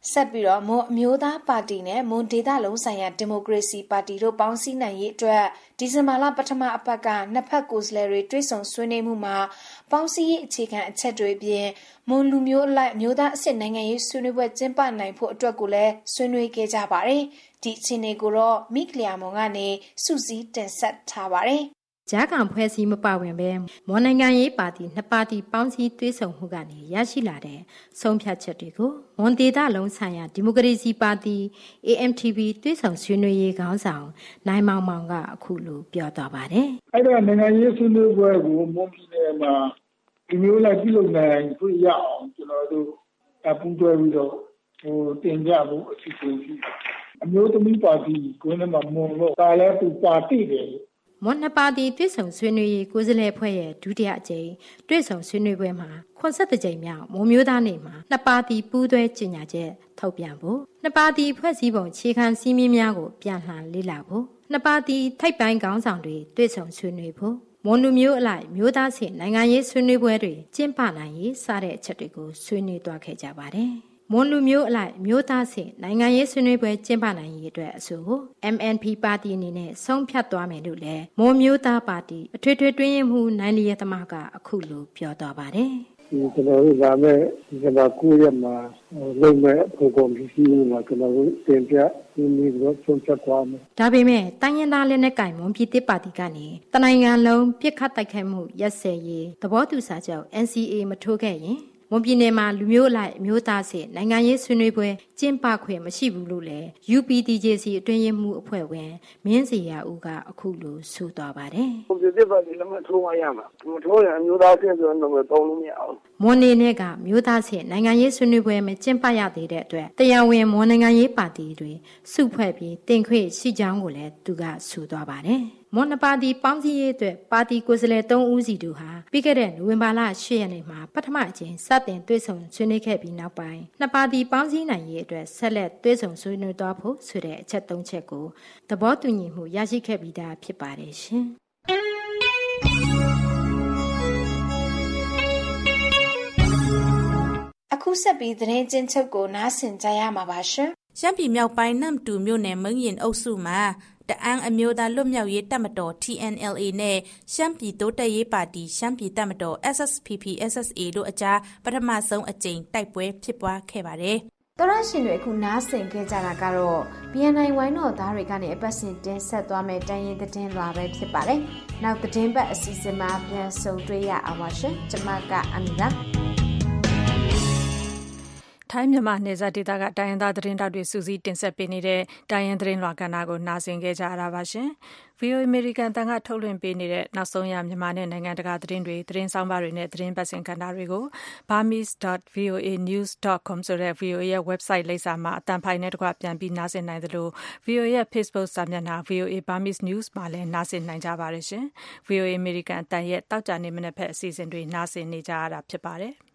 ဆက်ပြီးတော့မွန်အမျိုးသားပါတီနဲ့မွန်ဒေသလုံးဆိုင်ရာဒီမိုကရေစီပါတီတို့ပေါင်းစည်းနိုင်ရေးအတွက်ဒီဇင်ဘာလပထမအပတ်ကနှစ်ဖက်ကိုယ်စားလှယ်တွေတွေ့ဆုံဆွေးနွေးမှုမှာပေါင်းစည်းရေးအခြေခံအချက်တွေပြင်မွန်လူမျိုးအလိုက်မျိုးသားအဆင့်နိုင်ငံရေးဆွေးနွေးပွဲကျင်းပနိုင်ဖို့အတွက်ကိုလည်းဆွေးနွေးခဲ့ကြပါတယ်။ဒီအခြေအနေကိုတော့မိကလျာမွန်ကနေစုစည်းတင်ဆက်ထားပါတယ်။ကြားခံဖွဲ့စည်းမပါဝင်ပဲမွန်နိုင်ငံရေးပါတီနှစ်ပါတီပေါင်းစည်းသွေးဆုံမှုကနေရရှိလာတဲ့ဆုံးဖြတ်ချက်တွေကိုမွန်ဒေသလုံးဆိုင်ရာဒီမိုကရေစီပါတီ AMTP သွေးဆုံဆွေးနွေးရေးခေါင်းဆောင်နိုင်မောင်မောင်ကအခုလိုပြောသွားပါတယ်။အဲ့ဒါနိုင်ငံရေးဆွေးနွေးပွဲကိုမွန်ပြည်နယ်မှာဒီမျိုးလိုက်ပြုလုပ်နိုင်ခွင့်ရအောင်ကျွန်တော်တို့ပူးတွဲပြီးတော့တင်ပြဖို့အစီအစဉ်ရှိတယ်။အမျိုးသမီးပါတီကိုယ်နဲ့မှမွန်လို့ဒါလည်းသူပါတီတယ်မွန်နှစ်ပါတီတွေ့ဆုံဆွေးနွေးရေးကိုယ်စားလှယ်ဖွဲ့ရဲ့ဒုတိယအကြိမ်တွေ့ဆုံဆွေးနွေးပွဲမှာ82ကြိမ်မြောက်မွန်မျိုးသားနေ့မှာနှစ်ပါတီပူးတွဲကြေညာချက်ထုတ်ပြန်ဖို့နှစ်ပါတီဖွဲ့စည်းပုံခြေခံစည်းမျဉ်းများကိုပြန်လှန်လေ့လာဖို့နှစ်ပါတီထိပ်ပိုင်းခေါင်းဆောင်တွေတွေ့ဆုံဆွေးနွေးဖို့မွန်လူမျိုးအလိုက်မျိုးသားစစ်နိုင်ငံရေးဆွေးနွေးပွဲတွေကျင်းပနိုင်ရေးစတဲ့အချက်တွေကိုဆွေးနွေးသွားခဲ့ကြပါတယ်မွန်လူမျိုးအလိုက်မျိုးသားစစ်နိုင်ငံရေးဆွေးနွေးပွဲကျင်းပနိုင်ရေးအတွက်အဆိုကို MNP ပါတီအနေနဲ့ဆုံးဖြတ်သွားမယ်လို့လည်းမွန်မျိုးသားပါတီအထွေထွေတွင်းရေးမှူးနိုင်လျက်သမားကအခုလိုပြောသွားပါတယ်ကျွန်တော်တို့လာမဲ့ဒီကဘာ9ရက်မှာလုံမဲ့ပုံပုံရှိမှာကျွန်တော်တို့တင်ပြဒီနေ့တော့ဆုံးဖြတ်သွားမယ်ဒါပေမဲ့တိုင်းရင်းသားလက်နက်ကိုင်မွန်ပြည်သစ်ပါတီကနေတနိုင်ငံလုံးပြစ်ခတ်တိုက်ခိုက်မှုရက်စဲရေးသဘောတူစာချုပ် NCA မထိုးခဲ့ရင်မွန်ပြည်နယ်မှာလူမျိုးအလိုက်မျိုးသားစစ်နိုင်ငံရေးဆွေးနွေးပွဲကျင်းပခွင့်မရှိဘူးလို့လည်း UPDJC အတွင်းရေးမှူးအဖွဲ့ဝင်မင်းစီယာဦးကအခုလိုဆိုသွားပါတယ်။ပုံစံပါတီလည်းမထိုးရမှာ။မထိုးရင်မျိုးသားစစ်ဆိုတော့တော့တောင်းလို့မရအောင်။မွန်နေနဲ့ကမျိုးသားစစ်နိုင်ငံရေးဆွေးနွေးပွဲမကျင်းပရသေးတဲ့အတွက်တရားဝင်မွန်နိုင်ငံရေးပါတီတွေစုဖွဲ့ပြီးတင်ခွင့်ရှိကြောင်းကိုလည်းသူကဆိုသွားပါတယ်။မွန်နပါတီပေါင်းစည်းရေးအတွက်ပါတီကိုယ်စားလှယ်3ဦးစီတို့ဟာပြီးခဲ့တဲ့နိုဝင်ဘာလ10ရက်နေ့မှာပထမအကြိမ်စတင်တွေ့ဆုံဆွေးနွေးခဲ့ပြီးနောက်ပိုင်းနှစ်ပါတီပေါင်းစည်းနိုင်ရေးအတွက်ဆက်လက်တွေ့ဆုံဆွေးနွေးသွားဖို့ဆိုတဲ့အချက်3ချက်ကိုသဘောတူညီမှုရရှိခဲ့ပြီးသားဖြစ်ပါတယ်ရှင်။အခုဆက်ပြီးသတင်းချင်းချုပ်ကိုနားဆင်ကြရမှာပါရှင်။ရှမ်းပြည်မြောက်ပိုင်းနမ်တူမြို့နယ်မင်းရင်အုပ်စုမှာတအန်းအမျိုးသားလွတ်မြောက်ရေးတပ်မတော် TNLA နဲ့ရှမ်းပြည်တိုးတက်ရေးပါတီရှမ်းပြည်တပ်မတော် SSPP/SSA တို့အကြားပထမဆုံးအကြိမ်တိုက်ပွဲဖြစ်ပွားခဲ့ပါတယ်။သောရရှင်တွေအခုနားဆင်ခဲ့ကြတာကတော့ BNI ဝိုင်းတော်သားတွေကနေအပတ်စဉ်တင်ဆက်သွားမယ့်တိုင်းရင်းသတင်းလွှာပဲဖြစ်ပါတယ်။နောက်သတင်းပတ်အစီအစဉ်မှာပြန်ဆုံတွေ့ရအောင်ပါရှင်။ကျွန်မကအမီပါထိုင်းမြန်မာနယ်စပ်ဒေသကတိုင်းရင်းသားသတင်းတောက်တွေစူးစီးတင်ဆက်ပေးနေတဲ့တိုင်းရင်းသတင်းလွှာကဏ္ဍကိုနားဆင်ခဲ့ကြရတာပါရှင်။ VOA American တန်ကထုတ်လွှင့်ပေးနေတဲ့နောက်ဆုံးရမြန်မာနဲ့နိုင်ငံတကာသတင်းတွေသတင်းဆောင်ပါတွေနဲ့သတင်းပတ်စဉ်ကဏ္ဍတွေကို burmese.voanews.com ဆိုတဲ့ VOA ရဲ့ website လိပ်စာမှာအတန်ဖိုင်နဲ့တကွပြန်ပြီးနားဆင်နိုင်သလို VOA ရဲ့ Facebook စာမျက်နှာ VOA Burmese News မှာလည်းနားဆင်နိုင်ကြပါတယ်ရှင်။ VOA American အတန်ရဲ့တောက်ကြနေမနေ့ဖက်အစီအစဉ်တွေနားဆင်နေကြရတာဖြစ်ပါတယ်။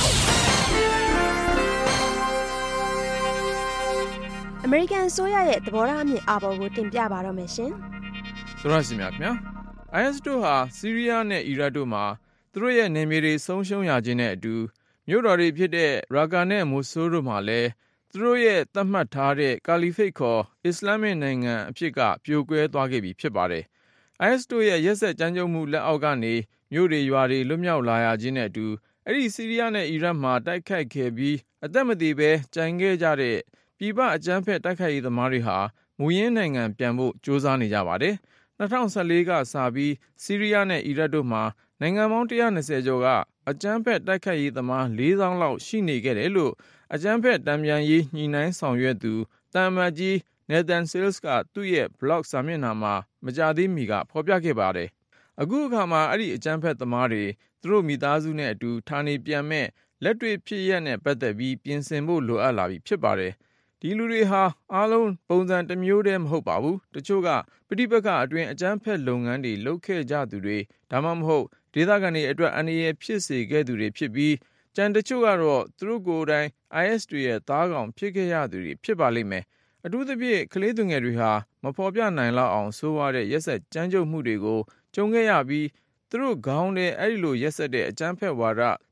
အမေရိကန်အစိုးရရဲ့သဘောထားအမြင်အာဘော်ကိုတင်ပြပါတော့မယ်ရှင်။သောရရှိမြခင်ဗျာ။ IS တို့ဟာဆီးရီးယားနဲ့အီရတ်တို့မှာသူတို့ရဲ့နယ်မြေတွေဆုံးရှုံးရခြင်းနဲ့အတူမြို့တော်တွေဖြစ်တဲ့ရာကာနဲ့မိုဆူးတို့မှာလည်းသူတို့ရဲ့သတ်မှတ်ထားတဲ့ကာလီဖိတ်ခေါ်အစ္စလာမစ်နိုင်ငံအဖြစ်ကပြိုကွဲသွားခဲ့ပြီဖြစ်ပါတယ်။ IS တို့ရဲ့ရက်စက်ကြမ်းကြုတ်မှုလက်အောက်ကနေမြို့တွေရွာတွေလွတ်မြောက်လာရခြင်းနဲ့အတူအဲ့ဒီဆီးရီးယားနဲ့အီရတ်မှာတိုက်ခိုက်ခဲ့ပြီးအသက်မသေပဲကြံခဲ့ကြတဲ့ပြည်ပအကြမ်းဖက်တိုက်ခိုက်ရေးသမားတွေဟာမူရင်းနိုင်ငံပြန်ဖို့ကြိုးစားနေကြပါတယ်။2014ကစပြီးဆီးရီးယားနဲ့အီရတ်တို့မှာနိုင်ငံပေါင်း120ကျော်ကအကြမ်းဖက်တိုက်ခိုက်ရေးသမား4000လောက်ရှိနေခဲ့တယ်လို့အကြမ်းဖက်တံပြန်ရေးညှိနှိုင်းဆောင်ရွက်သူတမ်မတ်ကြီး Nathan Sales ကသူ့ရဲ့ blog စာမျက်နှာမှာမကြသေးမီကဖော်ပြခဲ့ပါတယ်။အခုအခါမှာအဲ့ဒီအကြမ်းဖက်သမားတွေသူတို့မိသားစုနဲ့အတူဌာနေပြန်မဲ့လက်တွေ့ဖြစ်ရက်နဲ့ပတ်သက်ပြီးပြင်ဆင်ဖို့လိုအပ်လာပြီဖြစ်ပါတယ်။ဒီလူတွေဟာအားလုံးပုံစံတစ်မျိုးတည်းမဟုတ်ပါဘူး။တချို့ကပဋိပက္ခအတွင်းအကြမ်းဖက်လုပ်ငန်းတွေလုပ်ခဲ့ကြသူတွေဒါမှမဟုတ်ဒေသခံတွေအတွက်အန္တရာယ်ဖြစ်စေခဲ့သူတွေဖြစ်ပြီးကြံတချို့ကတော့သူတို့ကိုယ်တိုင် IS တွေရဲ့သားကောင်ဖြစ်ခဲ့ရသူတွေဖြစ်ပါလိမ့်မယ်။အထူးသဖြင့်ကလေးသူငယ်တွေဟာမဖော်ပြနိုင်လောက်အောင်ဆိုးဝါးတဲ့ရက်စက်ကြမ်းကြုတ်မှုတွေကိုကြုံခဲ့ရပြီးသူတို့ခေါင်းထဲအဲ့ဒီလိုရက်စက်တဲ့အကြမ်းဖက်ဝါဒ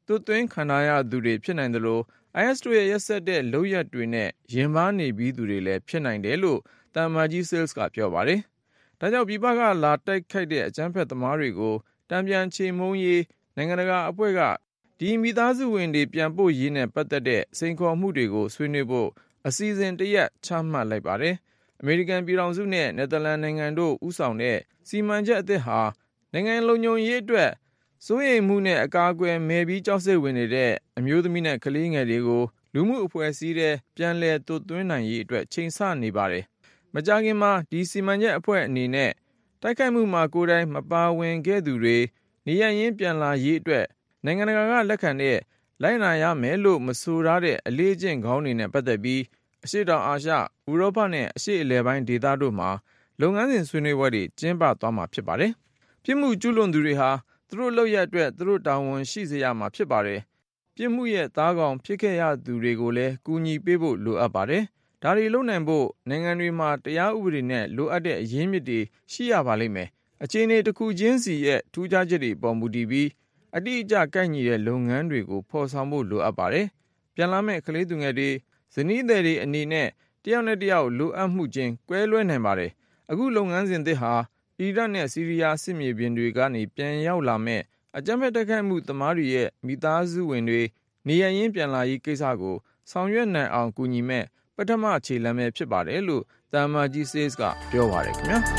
သွတ်သွင်းခံရသူတွေဖြစ်နိုင်တယ်လို့ IS တို့ရဲ့ရက်စက်တဲ့လုပ်ရက်တွေနဲ့ရင်ပါနေပြီးသူတွေလည်းဖြစ်နိုင်တယ်လို့တမ္မာကြီး Sales ကပြောပါတယ်။ဒါကြောင့်ပြည်ပကလာတိုက်ခိုက်တဲ့အကြမ်းဖက်သမားတွေကိုတံပြန်ချေမှုန်းရေးနိုင်ငံတကာအဖွဲ့ကဒီမိသားစုဝင်တွေပြန်ပို့ရေးနဲ့ပတ်သက်တဲ့စိန်ခေါ်မှုတွေကိုဆွေးနွေးဖို့အစီအစဉ်တရက်ချမှတ်လိုက်ပါတယ်။အမေရိကန်ပြည်ထောင်စုနဲ့နယ်သာလန်နိုင်ငံတို့ဦးဆောင်တဲ့စီမံချက်အသစ်ဟာနိုင်ငံလုံခြုံရေးအတွက်စိုးရိမ်မှုနဲ့အကာအကွယ်မဲ့ပြီးကြောက်စိတ်ဝင်နေတဲ့အမျိုးသမီးနဲ့ကလေးငယ်တွေကိုလူမှုအဖွဲ့အစည်းတွေပြန်လည်သွတ်သွင်းနိုင်ရေးအတွက်ချိန်ဆနေပါတယ်။မကြာခင်မှာဒီစီမံချက်အဖွဲ့အနေနဲ့တိုက်ခိုက်မှုမှာကိုယ်တိုင်မပါဝင်ခဲ့သူတွေနေရရင်ပြန်လာရေးအတွက်နိုင်ငံတကာကလက်ခံတဲ့လိုက်နာရမယ်လို့မဆိုထားတဲ့အလေးအကျင့်ခေါင်းတွေနဲ့ပတ်သက်ပြီးအရှေ့တောင်အာရှ၊ဥရောပနဲ့အရှေ့အလယ်ပိုင်းဒေသတို့မှာလုပ်ငန်းစဉ်ဆွေးနွေးပွဲတွေကျင်းပသွားမှာဖြစ်ပါတယ်။ပြစ်မှုကျူးလွန်သူတွေဟာသူတို့လုပ်ရက်အတွက်သူတို့တာဝန်ရှိစေရမှာဖြစ်ပါတယ်။ပြစ်မှုရဲ့သားကောင်ဖြစ်ခဲ့ရသူတွေကိုလည်းကူညီပေးဖို့လိုအပ်ပါတယ်။ဒါတွေလုပ်နိုင်ဖို့နိုင်ငံတွေမှာတရားဥပဒေနဲ့လိုအပ်တဲ့အရင်းမြစ်တွေရှိရပါလိမ့်မယ်။အခြေအနေတစ်ခုချင်းစီရဲ့ထူးခြားချက်တွေပေါ်မူတည်ပြီးအတိအကျကိုက်ညီတဲ့လုပ်ငန်းတွေကိုဖော်ဆောင်ဖို့လိုအပ်ပါတယ်။ပြန်လာမဲ့ကလေးသူငယ်တွေဇနီးသည်တွေအနေနဲ့တယောက်နဲ့တယောက်လိုအပ်မှုချင်းကွဲလွဲနိုင်ပါတယ်။အခုလုပ်ငန်းစဉ်သစ်ဟာအီရတ်နဲ့ဆီးရီးယားစစ်မြေပြင်တွေကနေပြန်ရောက်လာမဲ့အကြမ်းဖက်တိုက်ခိုက်မှုသမားတွေရဲ့မိသားစုဝင်တွေနေရရင်ပြန်လာရေးကိစ္စကိုဆောင်ရွက်နိုင်အောင်ကူညီမဲ့ပထမခြေလှမ်းပဲဖြစ်ပါတယ်လို့တမ္မာကြီး Sales ကပြောပါတယ်ခင်ဗျာ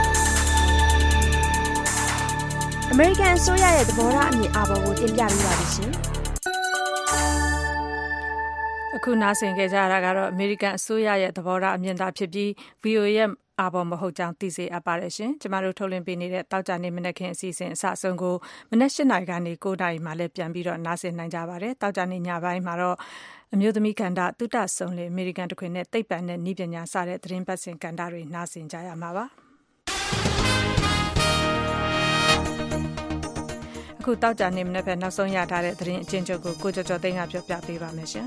အမေရိကန်အစိုးရရဲ့သဘောထားအမြင်အာဘော်ကိုတင်ပြပေးပါလိမ့်ရှင်အခုနားဆင်ကြကြတာကတော့အမေရိကန်အစိုးရရဲ့သဘောထားအမြင်သာဖြစ်ပြီး VOA ရဲ့အာဘော်မဟုတ်ကြောင်းသိစေအပ်ပါတယ်ရှင်ကျမတို့ထုတ်လွှင့်ပေးနေတဲ့တောက်ကြနေမနက်ခင်းအစီအစဉ်အစအဆုံးကိုမနက် 8 နာရီကနေ 9 နာရီမှလည်းပြန်ပြီးတော့နားဆင်နိုင်ကြပါတယ်တောက်ကြနေညပိုင်းမှာတော့အမျိုးသမီးကဏ္ဍသုတဆုံးလေအမေရိကန်တခွင်နဲ့သိပ္ပံနဲ့နည်းပညာစတဲ့သတင်းပတ်စဉ်ကဏ္ဍတွေနားဆင်ကြရမှာပါအခုတောက်ကြနေမနက်ပဲနောက်ဆုံးရထားတဲ့သတင်းအကျဉ်းချုပ်ကိုကိုကျော်ကျော်သိန်းကပြောပြပေးပါမယ်ရှင်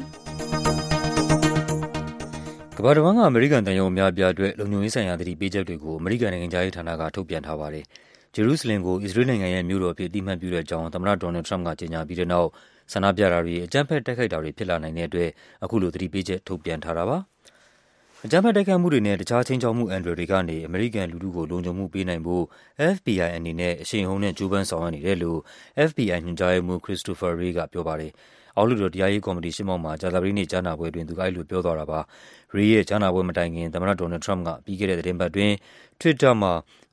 ကမ္ဘာတစ်ဝန်းကအမေရိကန်တန်ရုံအများအပြားအတွက်လုံခြုံရေးဆိုင်ရာသတိပေးချက်တွေကိုအမေရိကန်နိုင်ငံခြားရေးဌာနကထုတ်ပြန်ထားပါတယ်။ဂျေရုဆလင်ကိုအစ္စရေးနိုင်ငံရဲ့မြို့တော်အဖြစ်အသိအမှတ်ပြုတဲ့အကြောင်းသမ္မတဒေါ်နယ်ထရမ့်ကကြေညာပြီးတဲ့နောက်ဆန္ဒပြတာတွေအကြမ်းဖက်တိုက်ခိုက်တာတွေဖြစ်လာနိုင်တဲ့အတွက်အခုလိုသတိပေးချက်ထုတ်ပြန်ထားတာပါ။အကြမ်းဖက်တိုက်ခိုက်မှုတွေနဲ့တခြားခြိမ်းခြောက်မှုအန္တရာယ်တွေကနေအမေရိကန်လူထုကိုလုံခြုံမှုပေးနိုင်ဖို့ FBI အနေနဲ့အရှိန်အဟုန်နဲ့ကြိုးပမ်းဆောင်ရွက်နေတယ်လို့ FBI ညွှန်ကြားရေးမှူး Christopher Wray ကပြောပါတယ်။အောက်လွှတ်တော်တရားရေးကော်မတီရှင်းမောက်မှာကြာသပတေးနေ့ကြားနာပွဲအတွင်းသူကအဲဒီလိုပြောသွားတာပါ။ Wray ရဲ့ကြားနာပွဲမတိုင်ခင်သမ္မတဒေါ်နယ်ထရမ့်ကပြီးခဲ့တဲ့သီတင်းပတ်အတွင်း Twitter မှာ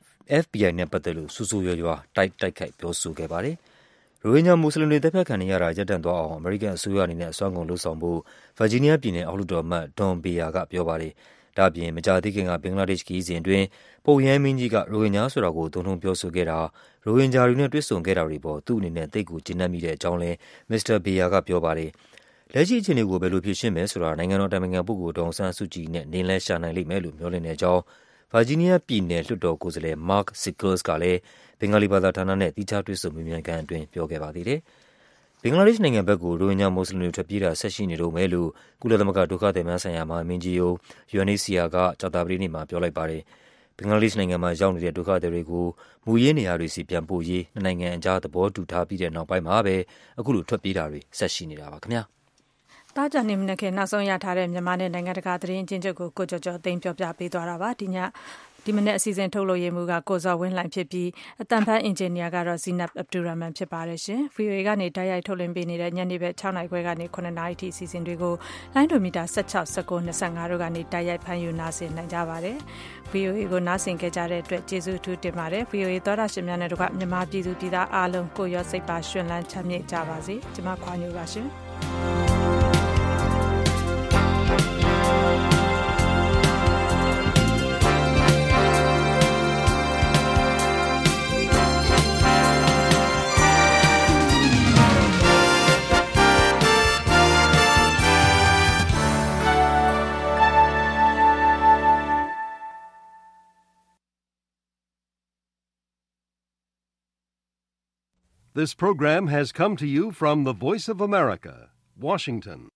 FBI နဲ့ပတ်သက်လို့ဆိုးဆိုးရွားရွားတိုက်ခိုက်ပြောဆိုခဲ့ပါတယ်။ ရိုဟင်ဂျာမွတ်စလင်တွေသတ်ဖြတ်ခံနေရတာရပ်တန့်သွားအောင်အမေရိကန်အစိုးရအနေနဲ့အစွမ်းကုန်လုပ်ဆောင်ဖို့ဗာဂျီးနီးယားပြည်နယ်အောက်လွှတ်တော်အမတ် Don Beyer ကပြောပါတယ်။ဒါ့အပြင်မကြာသေးခင်ကဘင်္ဂလားဒေ့ရှ်ခရီးစဉ်အတွင်းပုပ်ရဟန်းမင်းကြီးကရိုဟင်ဂျာဆိုတာကိုသုံးနှုန်းပြောဆိုခဲ့တာရိုဟင်ဂျာတွေနဲ့တွေ့ဆုံခဲ့တာတွေပေါ်သူ့အနေနဲ့သိပ်ကိုကျေနပ်မိတဲ့အကြောင်းလည်းမစ္စတာ Beyer ကပြောပါတယ်။လက်ရှိအခြေအနေကိုဘယ်လိုဖြေရှင်းမယ်ဆိုတာနိုင်ငံတော်အတိုင်ပင်ခံပုဂ္ဂိုလ်ဒေါ်အောင်ဆန်းစုကြည်နဲ့နင်းလဲရှာနိုင်လိမ့်မယ်လို့မျှော်လင့်တဲ့အကြောင်းဗာဂျီးနီးယားပြည်နယ်လွှတ်တော်ကိုယ်စားလှယ် Mark Sickles ကလည်းဘင်္ဂါလီဘာသာဌာနနဲ့သီးခြားတွေ့ဆုံမေးမြန်းခန်းအတွင်းပြောခဲ့ပါသေးတယ်။ဘင်္ဂလားဒေ့ရှ်နိုင်ငံဘက်ကိုရိုဟင်ဂျာမွတ်စလင်တွေထွက်ပြေးတာဆက်ရှိနေတုန်းပဲလို့ကုလသမဂ္ဂဒုက္ခသည်များဆိုင်ရာမဟာမင်းကြီးရုံး UNHCR ကကြာသပတေးနေ့မှာပြောလိုက်ပါတယ်။ဘင်္ဂလားဒေ့ရှ်နိုင်ငံမှာရောက်နေတဲ့ဒုက္ခသည်တွေကိုမူရင်းနေရာတွေစီပြန်ပို့ရေးနှစ်နိုင်ငံအကြားသဘောတူထားပြီးတဲ့နောက်ပိုင်းမှာပဲအခုလိုထွက်ပြေးတာတွေဆက်ရှိနေတာပါခင်ဗျာ။တားကြနေမနက်ခင်းနောက်ဆုံးရထားတဲ့မြန်မာနဲ့နိုင်ငံတကာသတင်းအကျဉ်းချုပ်ကိုကိုကျော်ကျော်သိန်းပြောပြပေးသွားတာပါဒီမနေ့အစီအစဉ်ထုတ်လို့ရမှုကကိုဇော်ဝင်းလှိုင်ဖြစ်ပြီးအတန်ဖန်အင်ဂျင်နီယာကတော့ Zinab Abdulrahman ဖြစ်ပါတယ်ရှင်။ VOA ကနေတိုက်ရိုက်ထုတ်လွှင့်ပေးနေတဲ့ညနေဘက် 6 နာရီခွဲကနေ 9 နာရီထိအစီအစဉ်တွေကိုလိုင်းဒိုမီတာ16 19 25တို့ကနေတိုက်ရိုက်ဖမ်းယူနားဆင်နိုင်ကြပါတယ်။ VOA ကိုနားဆင်ကြတဲ့အတွက်ကျေးဇူးအထူးတင်ပါတယ်။ VOA သောတာရှင်များနဲ့တို့ကမြန်မာပြည်သူပြည်သားအားလုံးကိုရောစိတ်ပါရှင်လန်းချမ်းမြေ့ကြပါစေ။ကျွန်မခွာညိုပါရှင်။ This program has come to you from the Voice of America, Washington.